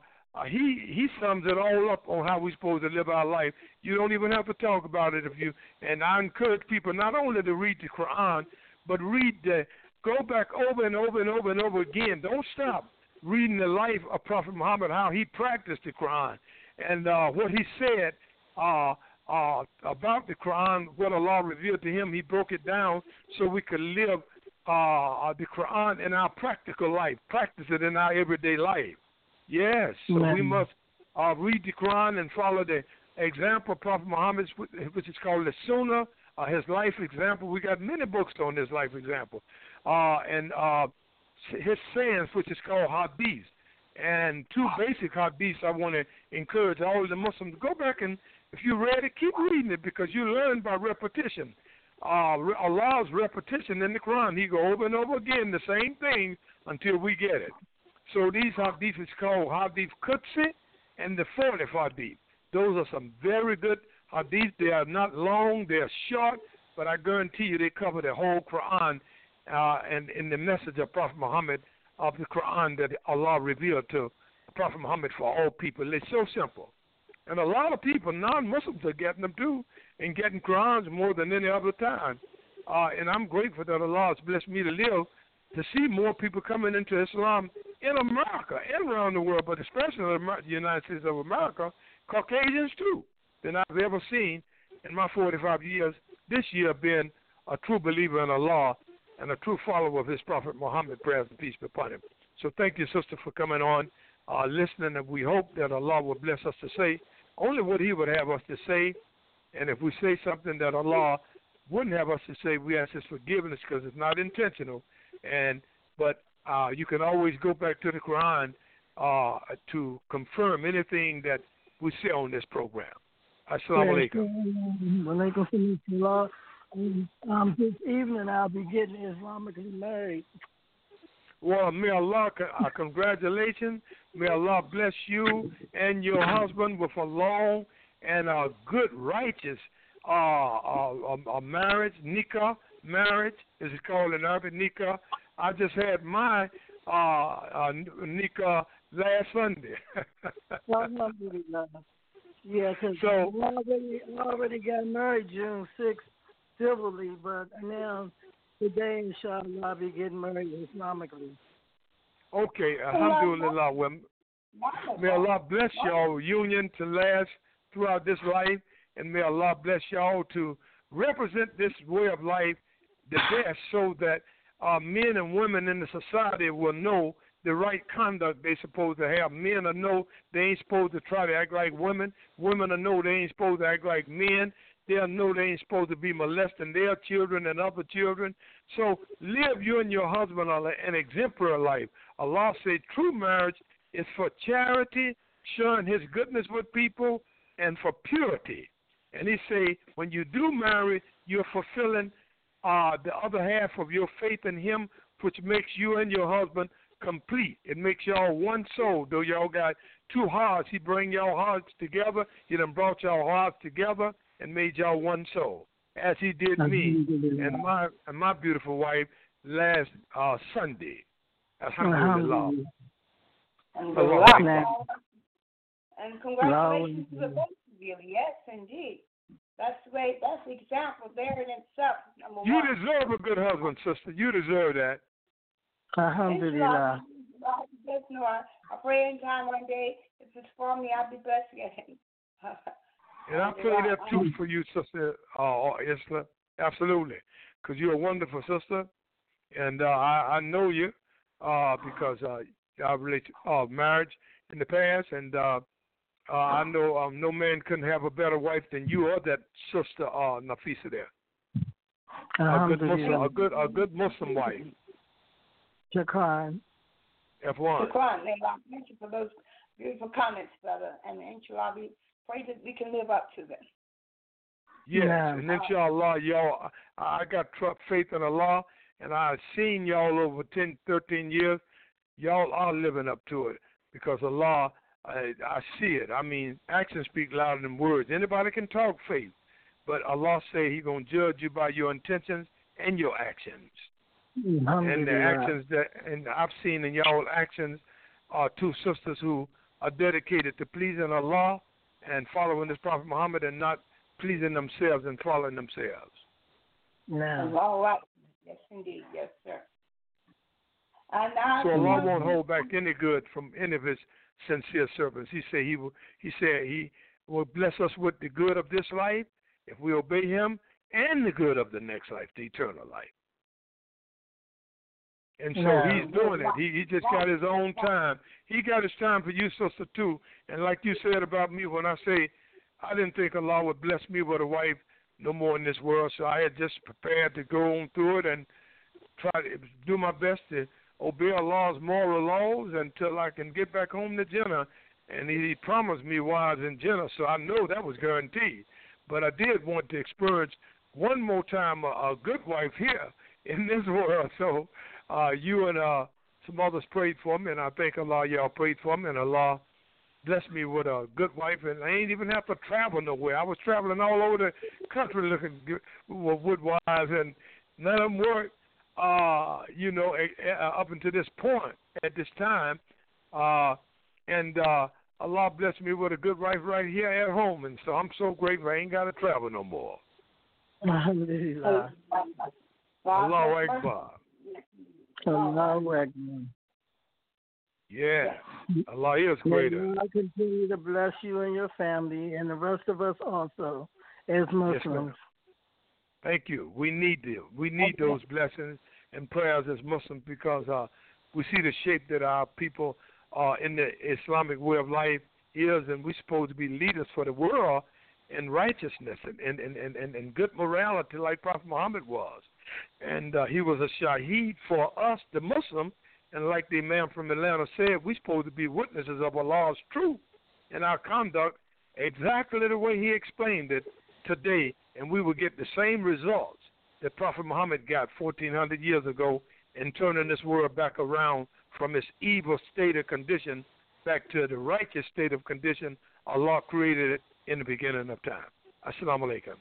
he sums it all up on how we're supposed to live our life. You don't even have to talk about it and I encourage people not only to read the Quran, but go back over and over and over and over again. Don't stop reading the life of Prophet Muhammad, how he practiced the Quran, and what he said about the Quran, what Allah revealed to him. He broke it down so we could live the Quran in our practical life, practice it in our everyday life. Yes, so we must read the Quran and follow the example of Prophet Muhammad, which is called the Sunnah, his life example. We got many books on his life example. And his sayings, which is called hadiths. And two basic hadiths I want to encourage all the Muslims to go back and, if you read it, keep reading it, because you learn by repetition. Allah's repetition in the Quran. He go over and over again the same thing until we get it. So these hadiths is called Hadith Qudsi and the 40 hadith. Those are some very good hadiths. They are not long, they are short, but I guarantee you they cover the whole Quran and in the message of Prophet Muhammad of the Quran that Allah revealed to Prophet Muhammad for all people. It's so simple. And a lot of people, non-Muslims, are getting them too and getting Qurans more than any other time. And I'm grateful that Allah has blessed me to live to see more people coming into Islam in America and around the world, but especially in the United States of America, Caucasians too, than I've ever seen in my 45 years. This year being a true believer in Allah and a true follower of his Prophet Muhammad, praise and peace be upon him. So thank you, sister, for coming on, listening, and we hope that Allah will bless us to say only what he would have us to say. And if we say something that Allah wouldn't have us to say, we ask his forgiveness because it's not intentional. But you can always go back to the Quran to confirm anything that we say on this program. Assalamu alaikum. Walaikum salam. This evening I'll be getting Islamically married. Well, may Allah, congratulations. May Allah bless you and your husband with a long and a good, righteous marriage, nikah, marriage, is it called in Arabic, nikah. I just had my nikah last Sunday. Yeah, because I already got married June 6th civilly, but now today, inshallah, I'll be getting married Islamically. Okay, alhamdulillah. Well, may Allah bless y'all union to last throughout this life, and may Allah bless y'all to represent this way of life the best, so that men and women in the society will know the right conduct they're supposed to have. Men will know they ain't supposed to try to act like women. Women will know they ain't supposed to act like men. They'll know they ain't supposed to be molesting their children and other children. So live you and your husband an exemplary life. Allah said true marriage is for charity, showing his goodness with people, and for purity. And he say when you do marry, you're fulfilling the other half of your faith in him, which makes you and your husband complete. It makes y'all one soul. Though y'all got two hearts, he bring y'all hearts together. He done brought y'all hearts together and made y'all one soul, as he did me and my beautiful wife last Sunday. Alhamdulillah. And congratulations to the both of you. Yes, indeed. That's great. That's the example there in itself. You deserve a good husband, sister. You deserve that. Alhamdulillah. I pray in time one day, if it's for me, I'll be blessed again. And I pray that too for you, Sister Isla. Absolutely. Because you're a wonderful sister. And I know you because I've related marriage in the past. And I know no man couldn't have a better wife than you or that sister Nafisa there. A good Muslim wife. Shukran. F1. Shukran. Thank you for those beautiful comments, brother. And inshallah, we pray that we can live up to them. Yes, Yeah. and inshallah, y'all, I got faith in Allah, and I've seen y'all over 10, 13 years. Y'all are living up to it because Allah, I see it. I mean, actions speak louder than words. Anybody can talk faith, but Allah say He gonna judge you by your intentions and your actions. And the actions and I've seen in y'all actions are two sisters who are dedicated to pleasing Allah and following this Prophet Muhammad and not pleasing themselves and following themselves. No. All right. Yes, indeed. Yes, sir. And so Allah won't hold back any good from any of His sincere servants. He said He will bless us with the good of this life if we obey Him, and the good of the next life, the eternal life. And so He's doing it. He just got His own time. He got His time for you, sister, too. And like you said about me, when I say I didn't think Allah would bless me with a wife no more in this world, so I had just prepared to go on through it and try to do my best to obey Allah's moral laws until I can get back home to Jannah. And He promised me wives in Jannah, so I know that was guaranteed. But I did want to experience one more time a good wife here in this world. So you and some others prayed for me, and I thank Allah y'all prayed for me, and Allah blessed me with a good wife, and I ain't even have to travel nowhere. I was traveling all over the country looking with wives, and none of them worked, up until this point at this time. And Allah blessed me with a good wife right here at home, and so I'm so grateful I ain't got to travel no more. Alhamdulillah. Allahu Akbar. Allahu Akbar. Yeah, Allah is greater. May God continue to bless you and your family and the rest of us also as Muslims. Yes, thank you. We need them. We need those blessings and prayers as Muslims because we see the shape that our people in the Islamic way of life is, and we're supposed to be leaders for the world in righteousness and good morality like Prophet Muhammad was. And he was a shaheed for us, the Muslims. And like the Imam from Atlanta said, we're supposed to be witnesses of Allah's truth in our conduct exactly the way He explained it today, and we will get the same results that Prophet Muhammad got 1,400 years ago in turning this world back around from its evil state of condition back to the righteous state of condition Allah created it in the beginning of time. Assalamu alaikum.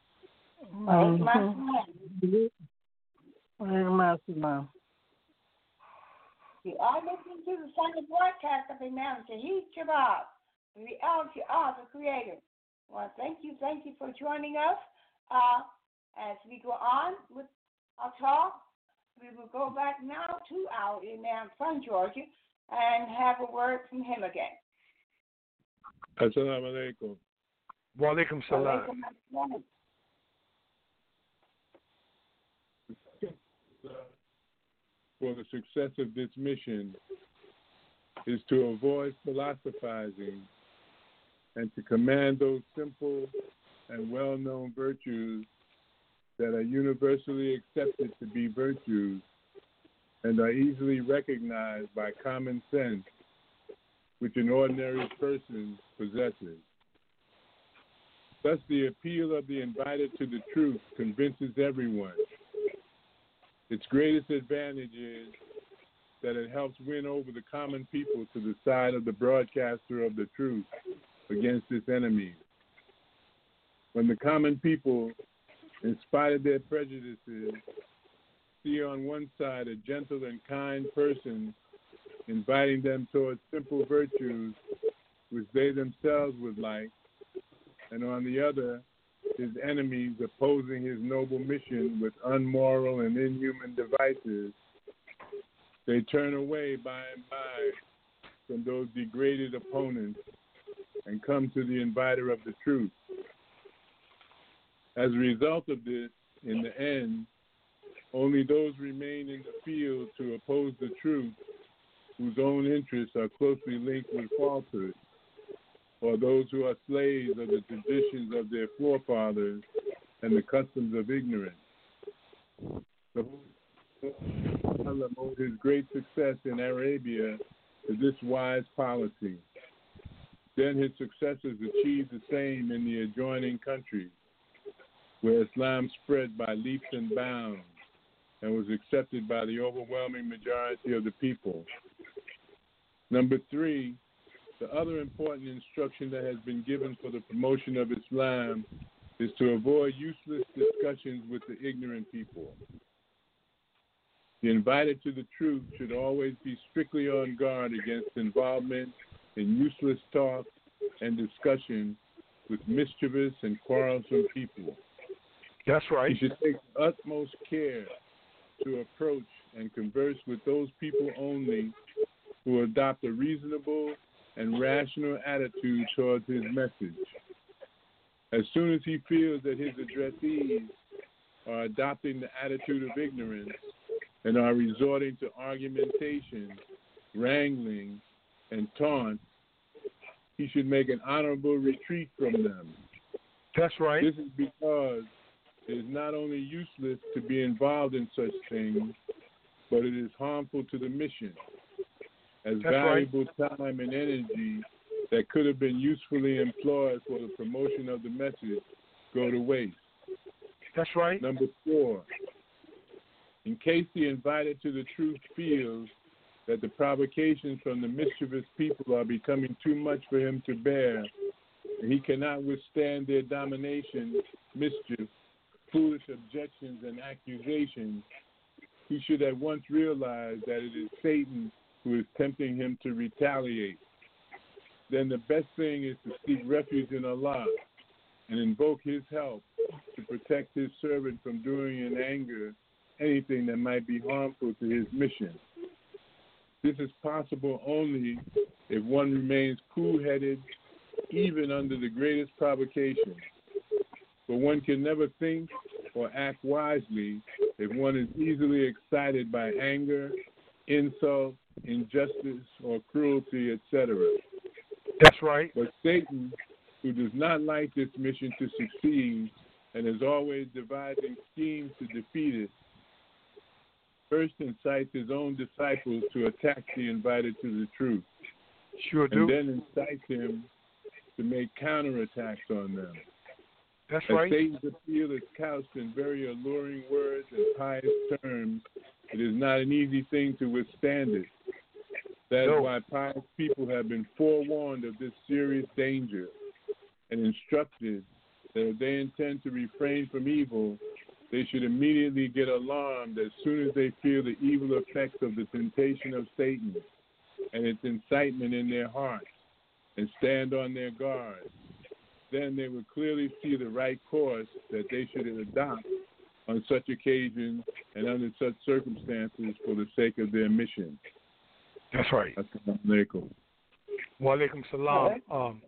You are listening to the Sunday broadcast of Imam Shahid Shabazz, the reality of the Creator. Well, thank you for joining us. As we go on with our talk, we will go back now to our Imam from Georgia and have a word from him again. Assalamu alaikum. Wa alaikum salam. For the success of this mission is to avoid philosophizing and to command those simple and well-known virtues that are universally accepted to be virtues and are easily recognized by common sense, which an ordinary person possesses. Thus, the appeal of the invited to the truth convinces everyone. Its greatest advantage is that it helps win over the common people to the side of the broadcaster of the truth against its enemies. When the common people, in spite of their prejudices, see on one side a gentle and kind person inviting them towards simple virtues which they themselves would like, and on the other, his enemies opposing his noble mission with unmoral and inhuman devices, they turn away by and by from those degraded opponents and come to the inviter of the truth. As a result of this, in the end, only those remain in the field to oppose the truth whose own interests are closely linked with falsehood, or those who are slaves of the traditions of their forefathers and the customs of ignorance. Allah owed his great success in Arabia to this wise policy. Then his successors achieved the same in the adjoining countries, where Islam spread by leaps and bounds and was accepted by the overwhelming majority of the people. Number 3, the other important instruction that has been given for the promotion of Islam is to avoid useless discussions with the ignorant people. The invited to the truth should always be strictly on guard against involvement in useless talk and discussion with mischievous and quarrelsome people. That's right. He should take the utmost care to approach and converse with those people only who adopt a reasonable and rational attitude towards his message. As soon as he feels that his addressees are adopting the attitude of ignorance and are resorting to argumentation, wrangling, and taunt, he should make an honorable retreat from them. That's right. This is because it is not only useless to be involved in such things, but it is harmful to the mission, as That's valuable time and energy that could have been usefully employed for the promotion of the message go to waste. That's right. Number 4, in case the invited to the truth feels that the provocations from the mischievous people are becoming too much for him to bear, and he cannot withstand their domination, mischief, foolish objections, and accusations, he should at once realize that it is Satan who is tempting him to retaliate. Then the best thing is to seek refuge in Allah and invoke his help to protect his servant from doing in anger anything that might be harmful to his mission. This is possible only if one remains cool-headed, even under the greatest provocation. But one can never think or act wisely if one is easily excited by anger, insult, injustice, or cruelty, etc. That's right. But Satan, who does not like this mission to succeed and is always devising schemes to defeat it, first incites his own disciples to attack the invited to the truth. Sure do. And then incites him to make counterattacks on them. That's As right. Satan's appeal is couched in very alluring words and pious terms, it is not an easy thing to withstand it. That is why pious people have been forewarned of this serious danger and instructed that if they intend to refrain from evil, they should immediately get alarmed as soon as they feel the evil effects of the temptation of Satan and its incitement in their hearts, and stand on their guard. Then they will clearly see the right course that they should adopt on such occasions and under such circumstances for the sake of their mission. That's right. Assalamu alaikum. Wa alaikum salam.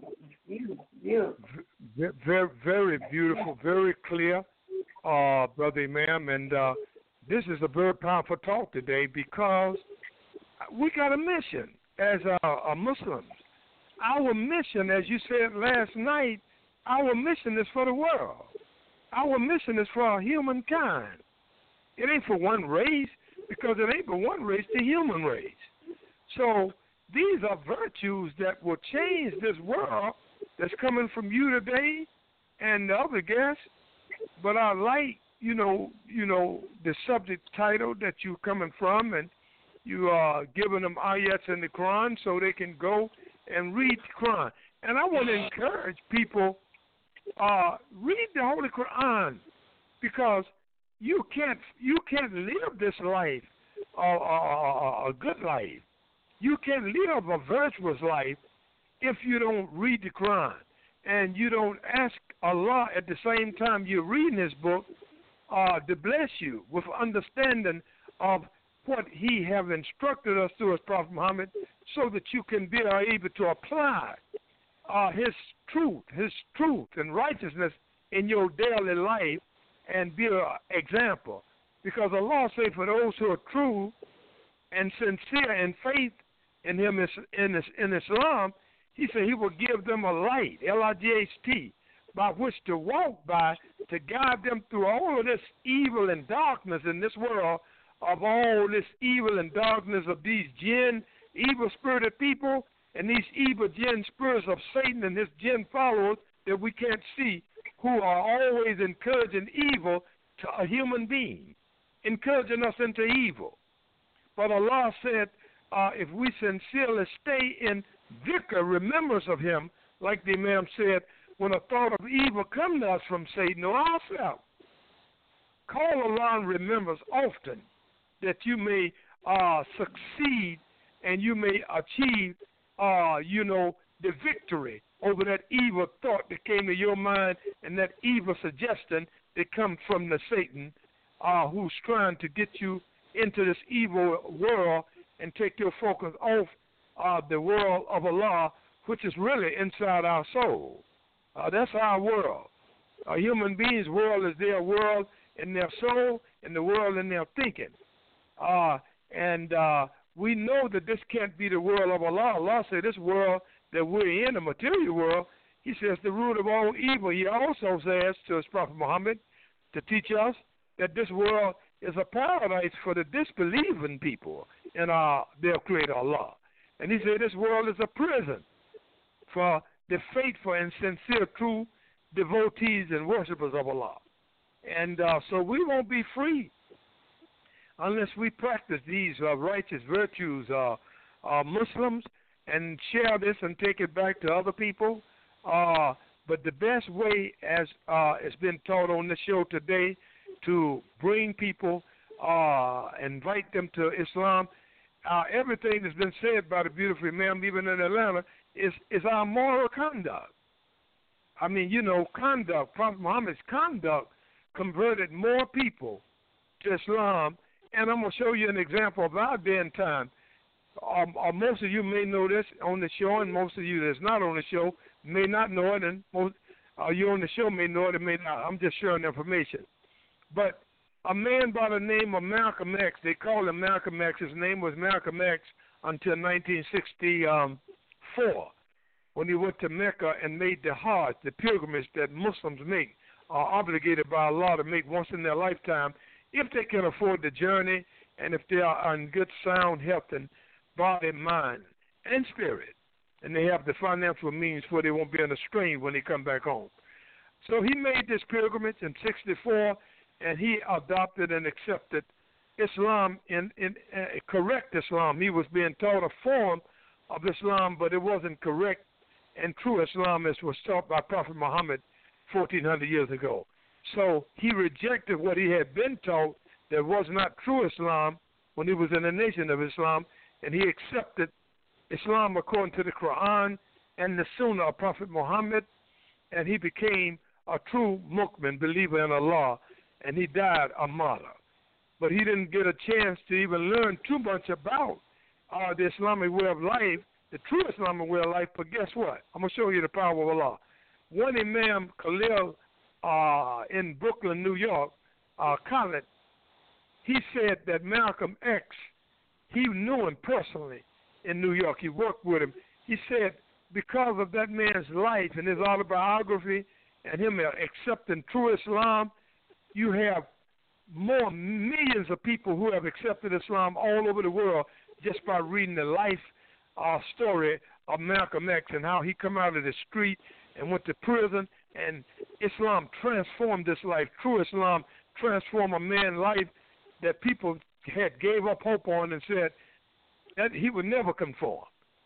Very, very beautiful, very clear, Brother Imam. And this is a very powerful talk today because we got a mission as a Muslims. Our mission, as you said last night, our mission is for the world. Our mission is for humankind. It ain't for one race, because it ain't for one race, the human race. So these are virtues that will change this world that's coming from you today and the other guests. But I like, the subject title that you're coming from, and you are giving them ayats in the Quran so they can go and read the Quran. And I want to encourage people, read the Holy Quran, because you can't live this life, a good life. You can't live a virtuous life if you don't read the Quran and you don't ask Allah at the same time you're reading His book to bless you with understanding of what He have instructed us through His Prophet Muhammad, so that you can be able to apply His truth and righteousness in your daily life and be an example. Because Allah says for those who are true and sincere in faith in Him in Islam, He said He will give them a light, L-I-G-H-T, by which to walk by, to guide them through all of this evil and darkness in this world of all this evil and darkness of these jinn, evil-spirited people, and these evil jinn spirits of Satan and his jinn followers that we can't see, who are always encouraging evil to a human being, encouraging us into evil. But Allah said, if we sincerely stay in dhikr, remembrance of him, like the Imam said, when a thought of evil comes to us from Satan or ourselves, call Allah in remembrance often, that you may succeed and you may achieve, the victory over that evil thought that came to your mind and that evil suggestion that comes from the Satan who's trying to get you into this evil world and take your focus off the world of Allah, which is really inside our soul. That's our world. A human being's world is their world in their soul and the world in their thinking. We know that this can't be the world of Allah. Allah said this world that we're in, the material world, he says the root of all evil. He also says to his Prophet Muhammad to teach us that this world is a paradise for the disbelieving people in their Creator Allah. And he said this world is a prison for the faithful and sincere, true devotees and worshipers of Allah. And so we won't be free unless we practice these righteous virtues, Muslims, and share this and take it back to other people. But the best way, as it's been taught on the show today, to bring people, invite them to Islam, everything that's been said by the beautiful Imam, even in Atlanta, is our moral conduct. I mean, conduct, Prophet Muhammad's conduct converted more people to Islam. And I'm going to show you an example of our day and time. Most of you may know this on the show, and most of you that's not on the show may not know it, and most you on the show may know it and may not. I'm just sharing information. But a man by the name of Malcolm X, they call him Malcolm X. His name was Malcolm X until 1964, when he went to Mecca and made the Hajj, the pilgrimage that Muslims make, are obligated by Allah to make once in their lifetime, if they can afford the journey and if they are in good sound health and body, mind, and spirit, and they have the financial means where they won't be on a strain when they come back home. So he made this pilgrimage in 64, and he adopted and accepted Islam, in correct Islam. He was being taught a form of Islam, but it wasn't correct and true Islam as was taught by Prophet Muhammad 1,400 years ago. So he rejected what he had been taught that was not true Islam when he was in the nation of Islam, and he accepted Islam according to the Quran and the Sunnah of Prophet Muhammad, and he became a true mu'min, believer in Allah, and he died a martyr. But he didn't get a chance to even learn too much about the Islamic way of life, the true Islamic way of life. But guess what? I'm going to show you the power of Allah. One Imam Khalil in Brooklyn, New York, Khalid, he said that Malcolm X, he knew him personally in New York. He worked with him. He said because of that man's life and his autobiography and him accepting true Islam, you have more millions of people who have accepted Islam all over the world just by reading the life story of Malcolm X and how he come out of the street and went to prison, and Islam transformed this life. True Islam transformed a man's life that people had gave up hope on and said that he would never conform.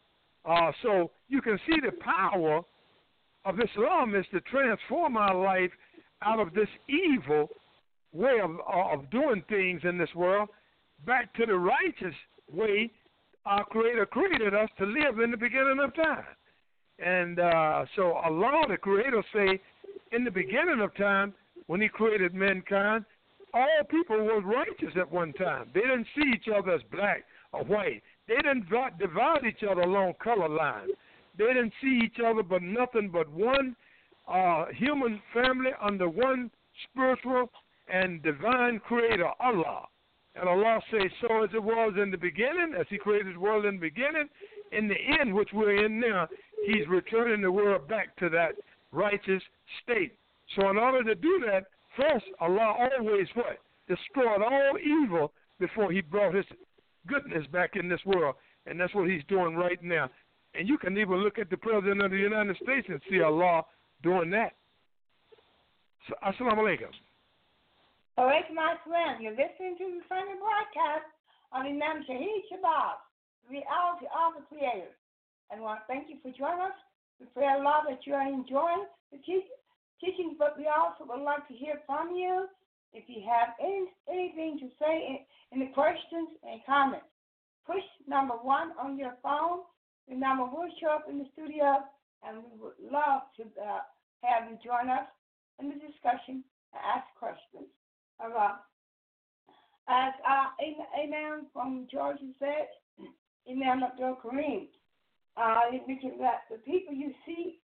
So you can see the power of Islam is to transform our life out of this evil way of doing things in this world back to the righteous way our Creator created us to live in the beginning of time. And so Allah, the Creator, say in the beginning of time when he created mankind, all people were righteous at one time. They didn't see each other as black or white. They didn't divide each other along color lines. They didn't see each other but nothing but one human family under one spiritual and divine Creator, Allah. And Allah says, so as it was in the beginning, as he created the world in the beginning, in the end, which we're in now, he's returning the world back to that righteous state. So in order to do that, first, Allah always what? Destroyed all evil before he brought his goodness back in this world, and that's what he's doing right now. And you can even look at the President of the United States and see Allah doing that. So, Assalamu alaikum. All right, my friend, you're listening to the Sunday broadcast on Imam Shahid Shabazz, the reality of the Creator. And I want to thank you for joining us. We pray Allah that you are enjoying the teachings, but we also would like to hear from you. If you have anything to say, any questions and comments, push number 1 on your phone. The number will show up in the studio, and we would love to have you join us in the discussion and ask questions. All right. As Imam from Georgia said, Imam Abdul Kareem, he mentioned that the people you see,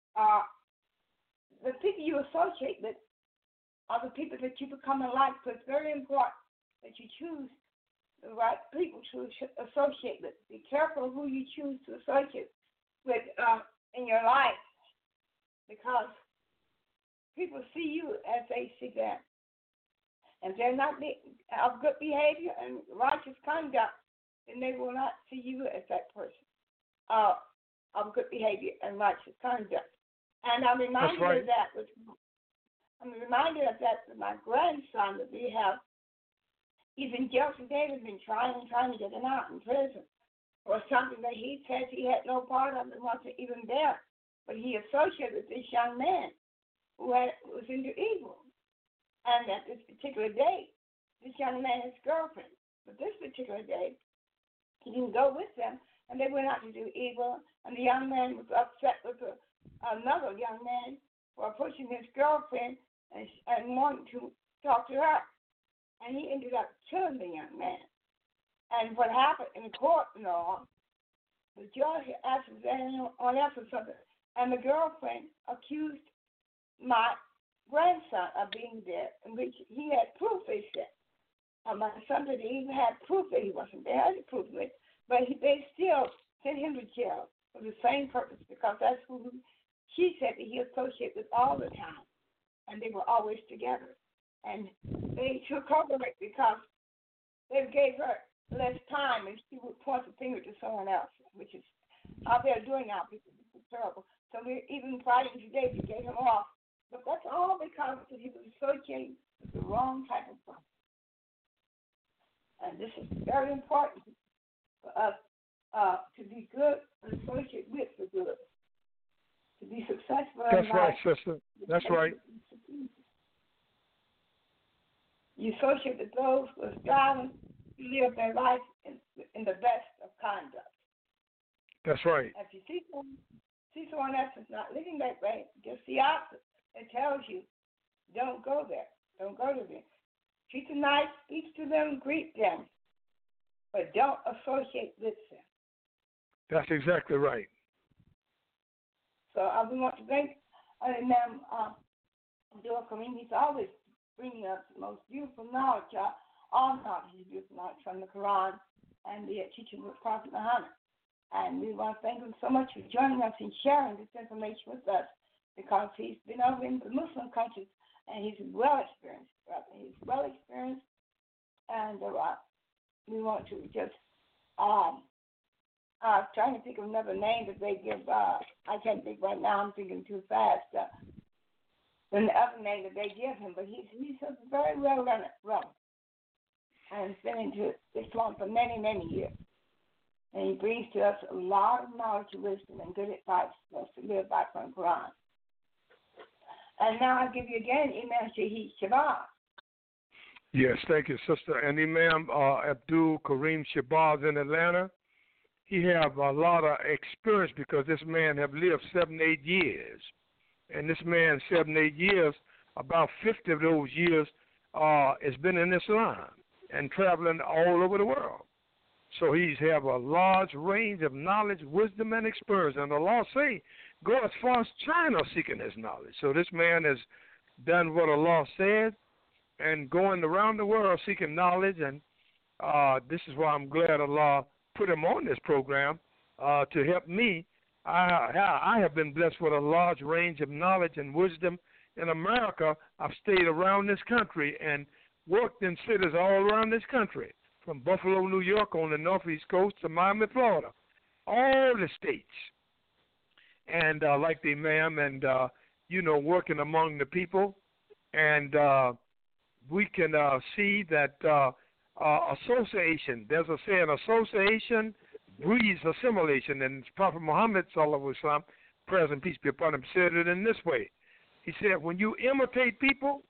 the people you associate with, are the people that you become in life. So it's very important that you choose the right people to associate with. Be careful of who you choose to associate with in your life, because people see you as they see them. And if they're not of good behavior and righteous conduct, then they will not see you as that person of good behavior and righteous conduct. And I'm reminded of that. I'm reminded of that with my grandson that we have. He's in jail today. We've been trying to get him out in prison or something that he says he had no part of and wasn't even there. But he associated with this young man who was into evil. And at this particular day, this young man has a girlfriend. But this particular day, he didn't go with them, and they went out to do evil. And the young man was upset with another young man for pushing his girlfriend and wanting to talk to her. And he ended up killing the young man. And what happened in the court and all, the judge asked on that or something, and the girlfriend accused my grandson of being there, in which he had proof, they said. My son didn't even have proof that he wasn't there. I had proof of it. But they still sent him to jail for the same purpose, because that's who she said that he associated with all the time. And they were always together. And they took over it because they gave her less time, and she would point the finger to someone else, which is how they're doing now. People are terrible. So we're even fighting today to get him off. But that's all because he was associating with the wrong type of person. And this is very important for us to be good and associate with the good, to be successful in life. That's right, sister. That's right. You associate with those who are striving to live their life in the best of conduct. That's right. If you see someone else is not living that way, just the opposite. It tells you, don't go there. Don't go to them. Treat them nice, speak to them, greet them, but don't associate with them. That's exactly right. So we want to thank Imam Abdul Kareem. He's always bringing us the most beautiful knowledge, all knowledge is beautiful knowledge from the Quran and the teachings of Prophet Muhammad. And we want to thank him so much for joining us and sharing this information with us, because he's been over in the Muslim countries and he's well experienced. He's well experienced, and we want to just trying to think of another name that they give. I can't think right now. I'm thinking too fast. Than the other name that they give him, but he's a very well learned brother, and has been into Islam for many, many years. And he brings to us a lot of knowledge, wisdom, and good advice for us to live by from the Quran. And now I'll give you again Imam Shahid Shabazz. Yes, thank you, sister. And Imam Abdul Kareem Shabazz in Atlanta, he have a lot of experience because this man have lived 7-8 years. And this man, 7-8 years, about 50 of those years has been in Islam and traveling all over the world. So he's have a large range of knowledge, wisdom, and experience. And the law say, go as far as China seeking his knowledge. So this man has done what Allah said and going around the world seeking knowledge. And this is why I'm glad Allah put him on this program to help me. I have been blessed with a large range of knowledge and wisdom. In America, I've stayed around this country and worked in cities all around this country. from Buffalo, New York on the northeast coast to Miami, Florida, all the states. And like the imam and, working among the people. And we can see that association, there's a saying, association breeds assimilation. And Prophet Muhammad, sallallahu alaihi wasallam, praise and peace be upon him, said it in this way. He said, when you imitate people,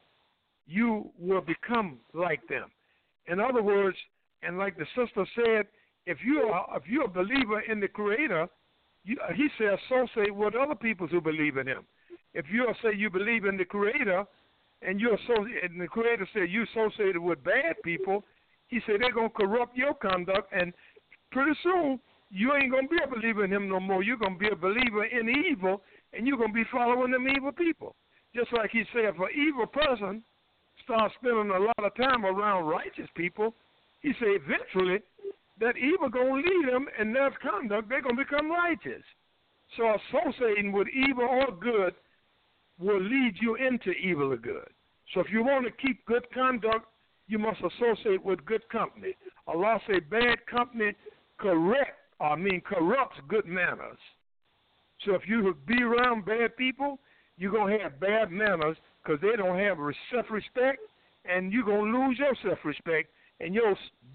you will become like them. In other words, and like the sister said, if you're a believer in the Creator, he said associate with other people who believe in Him. If you say you believe in the Creator, and the Creator said you associated with bad people, He said they're gonna corrupt your conduct, and pretty soon you ain't gonna be a believer in Him no more. You're gonna be a believer in evil, and you're gonna be following them evil people. Just like He said, if an evil person starts spending a lot of time around righteous people, He said eventually that evil gonna lead them, and their conduct they're gonna become righteous. So associating with evil or good will lead you into evil or good. So if you want to keep good conduct, you must associate with good company. Allah say bad company corrupts good manners. So if you be around bad people, you're going to have bad manners because they don't have self-respect, and you're going to lose your self-respect and your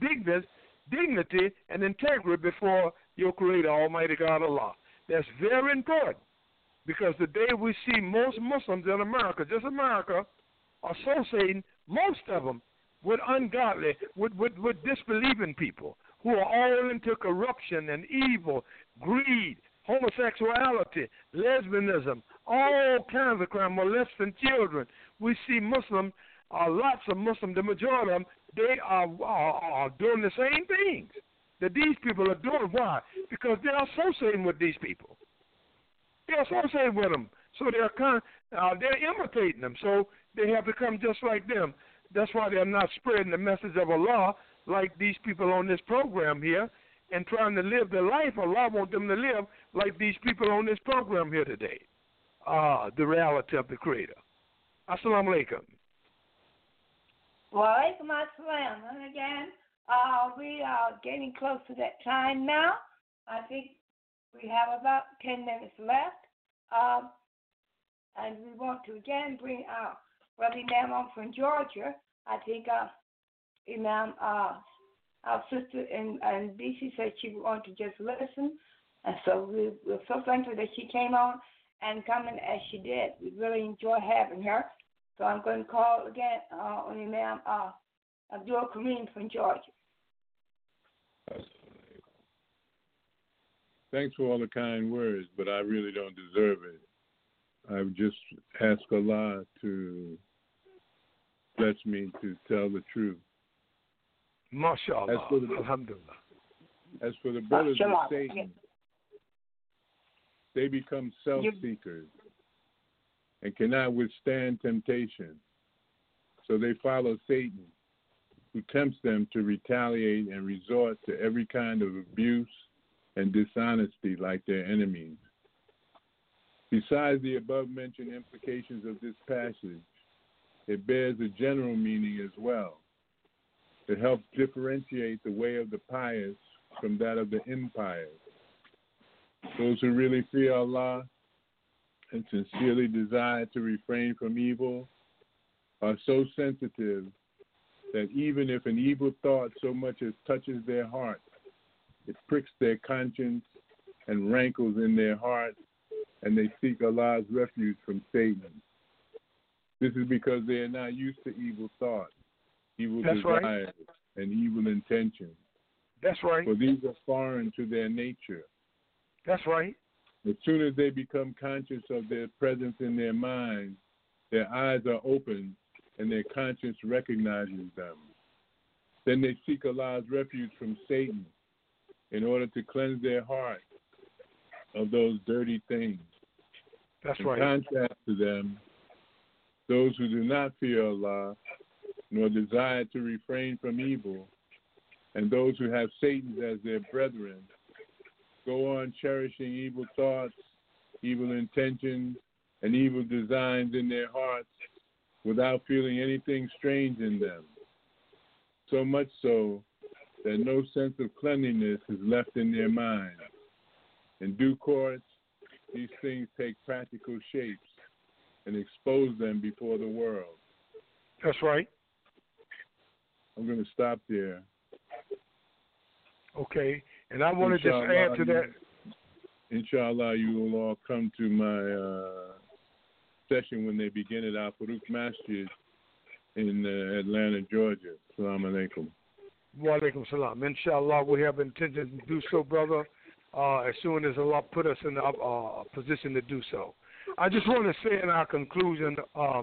dignity and integrity before your Creator, Almighty God Allah. That's very important, because today we see most Muslims in America, just America, associating, most of them, with ungodly, with disbelieving people who are all into corruption and evil, greed, homosexuality, lesbianism, all kinds of crime, molesting children. We see Muslims, lots of Muslims, the majority of them, they are doing the same things that these people are doing. Why? Because they're associating with these people. They're associating with them, so they're imitating them. So they have become just like them. That's why they're not spreading the message of Allah like these people on this program here, and trying to live the life Allah wants them to live like these people on this program here today. The reality of the Creator. Assalamu alaikum. Wa alaikum assalam. And again, we are getting close to that time now. I think we have about 10 minutes left. And we want to again bring our Brother Imam on from Georgia. I think Imam, our sister in D.C. said she wanted to just listen. And so we're so thankful that she came on and coming as she did. We really enjoy having her. So I'm going to call again on Imam Abdul Kareem from Georgia. Thanks for all the kind words, but I really don't deserve it. I would just ask Allah to bless me to tell the truth. MashaAllah. Alhamdulillah. As for the brothers of Satan, they become self-seekers and cannot withstand temptation. So they follow Satan, who tempts them to retaliate and resort to every kind of abuse and dishonesty like their enemies. Besides the above-mentioned implications of this passage, it bears a general meaning as well. It helps differentiate the way of the pious from that of the impious. Those who really fear Allah and sincerely desire to refrain from evil are so sensitive that even if an evil thought so much as touches their heart, it pricks their conscience and rankles in their heart, and they seek Allah's refuge from Satan. This is because they are not used to evil thoughts, evil desires, and evil intentions. That's right. For these are foreign to their nature. That's right. As soon as they become conscious of their presence in their minds, their eyes are opened and their conscience recognizes them. Then they seek Allah's refuge from Satan in order to cleanse their heart of those dirty things. That's in right. contrast to them, those who do not fear Allah nor desire to refrain from evil, and those who have Satan as their brethren, go on cherishing evil thoughts, evil intentions, and evil designs in their hearts without feeling anything strange in them. So much so that no sense of cleanliness is left in their minds. In due course, these things take practical shapes and expose them before the world. That's right. I'm going to stop there. Okay. And I want to just add to that. Inshallah, you will all come to my session when they begin at Al Farouk Masjid in Atlanta, Georgia. Assalamu alaikum. Wa alaikum salam. Inshallah, we have intention to do so, brother, as soon as Allah put us in a position to do so. I just want to say in our conclusion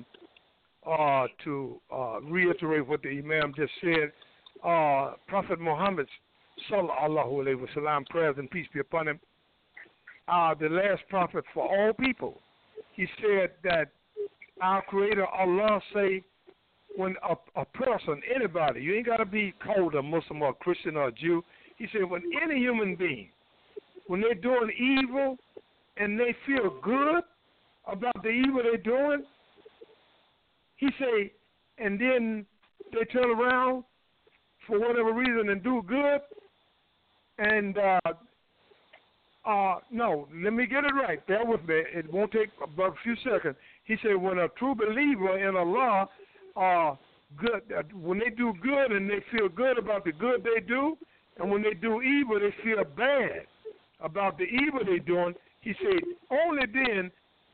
to reiterate what the Imam just said. Prophet Muhammad, sallallahu alayhi wa sallam, prayers and peace be upon him, the last prophet for all people. He said that our Creator Allah say, when a person, anybody, you ain't got to be called a Muslim or a Christian or a Jew. He said when any human being, when they're doing evil and they feel good about the evil they're doing, he say, and then they turn around for whatever reason and do good, and no, let me get it right. Bear with me. It won't take but a few seconds. He said when a true believer in Allah good, when they do good and they feel good about the good they do, and when they do evil they feel bad about the evil they're doing, he said only then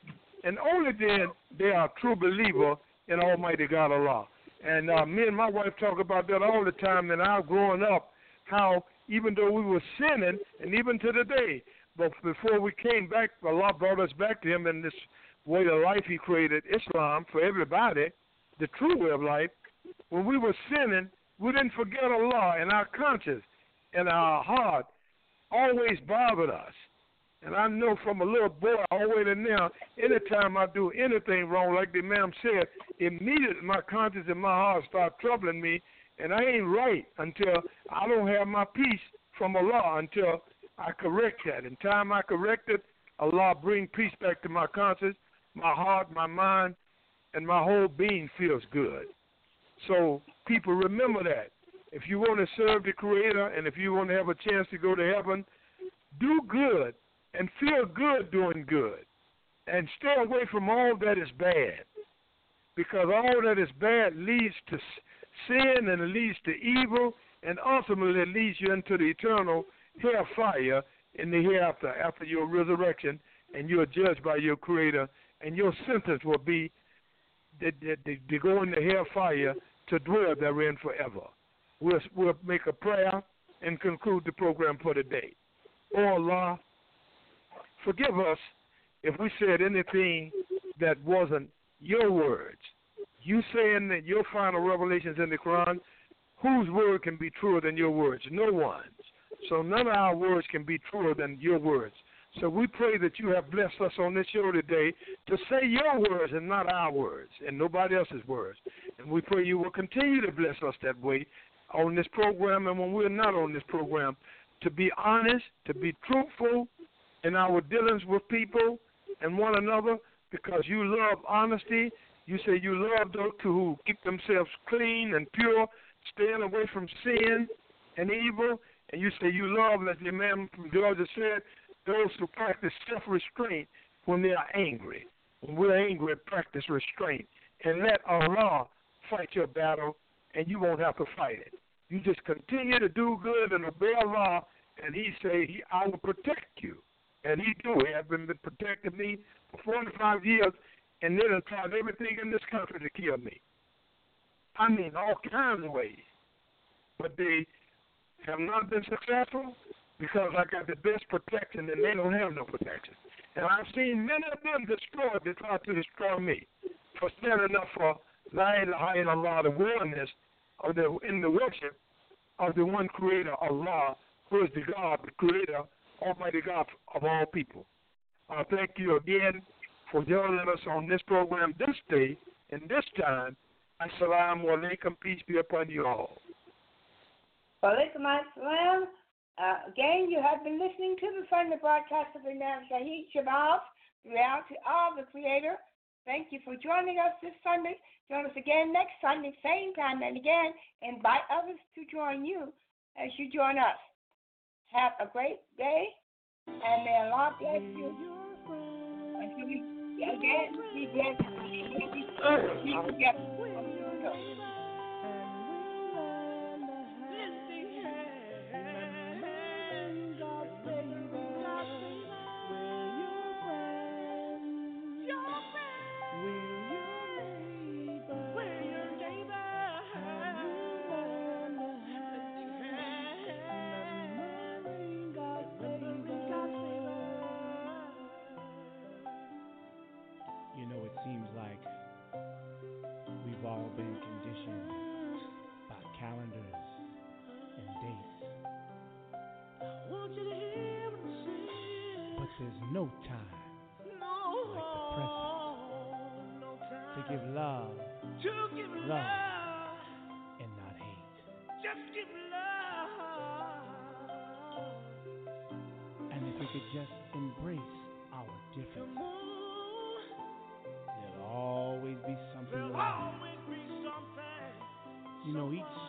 they are a true believer in Almighty God Allah. And me and my wife talk about that all the time, that our growing up, how even though we were sinning, and even to today, but before we came back, Allah brought us back to Him in this way of life He created, Islam, for everybody, the true way of life. When we were sinning, we didn't forget Allah, and our conscience and our heart always bothered us. And I know from a little boy all the way to now, anytime I do anything wrong, like the Imam said, immediately my conscience and my heart start troubling me, and I ain't right until I don't have my peace from Allah, until I correct that. In time I correct it, Allah bring peace back to my conscience, my heart, my mind, and my whole being feels good. So people, remember that. If you want to serve the Creator and if you want to have a chance to go to heaven, do good and feel good doing good. And stay away from all that is bad. Because all that is bad leads to sin and it leads to evil, and ultimately it leads you into the eternal hellfire in the hereafter, after your resurrection, and you are judged by your Creator, and your sentence will be to go into hellfire to dwell therein forever. We'll make a prayer and conclude the program for today. Oh Allah, forgive us if we said anything that wasn't your words. You saying that your final revelations in the Quran, whose word can be truer than your words? No one's. So none of our words can be truer than your words. So we pray that you have blessed us on this show today to say your words and not our words and nobody else's words. And we pray you will continue to bless us that way on this program and when we're not on this program, to be honest, to be truthful in our dealings with people and one another, because you love honesty. You say you love those who keep themselves clean and pure, staying away from sin and evil. And you say you love, as the Imam from Georgia said, those who practice self-restraint when they are angry. When we're angry, practice restraint. And let Allah fight your battle, and you won't have to fight it. You just continue to do good and obey Allah, and He say, I will protect you. And He do. He has been protecting me for 45 years, and then have tried everything in this country to kill me. I mean, all kinds of ways. But they have not been successful because I got the best protection, and they don't have no protection. And I've seen many of them destroyed. They tried to destroy me for standing up for La ilaha illallah, the oneness of in the worship of the one Creator, Allah, who is the God, the Creator, Almighty God of all people. I thank you again for joining us on this program this day and this time. Assalamu alaikum. Peace be upon you all. Walaikum assalam. Again, you have been listening to the Sunday broadcast of Imam Shahid Shabazz, the reality of the Creator. Thank you for joining us this Sunday. Join us again next Sunday, same time, and again, invite others to join you as you join us. Have a great day, and may Allah bless you. Until we again, be blessed. Be together. You know, it seems like we've all been conditioned by calendars and dates. But there's no time like the present to give love, and not hate. And if we could just embrace our differences, there'll always be something left. You know, each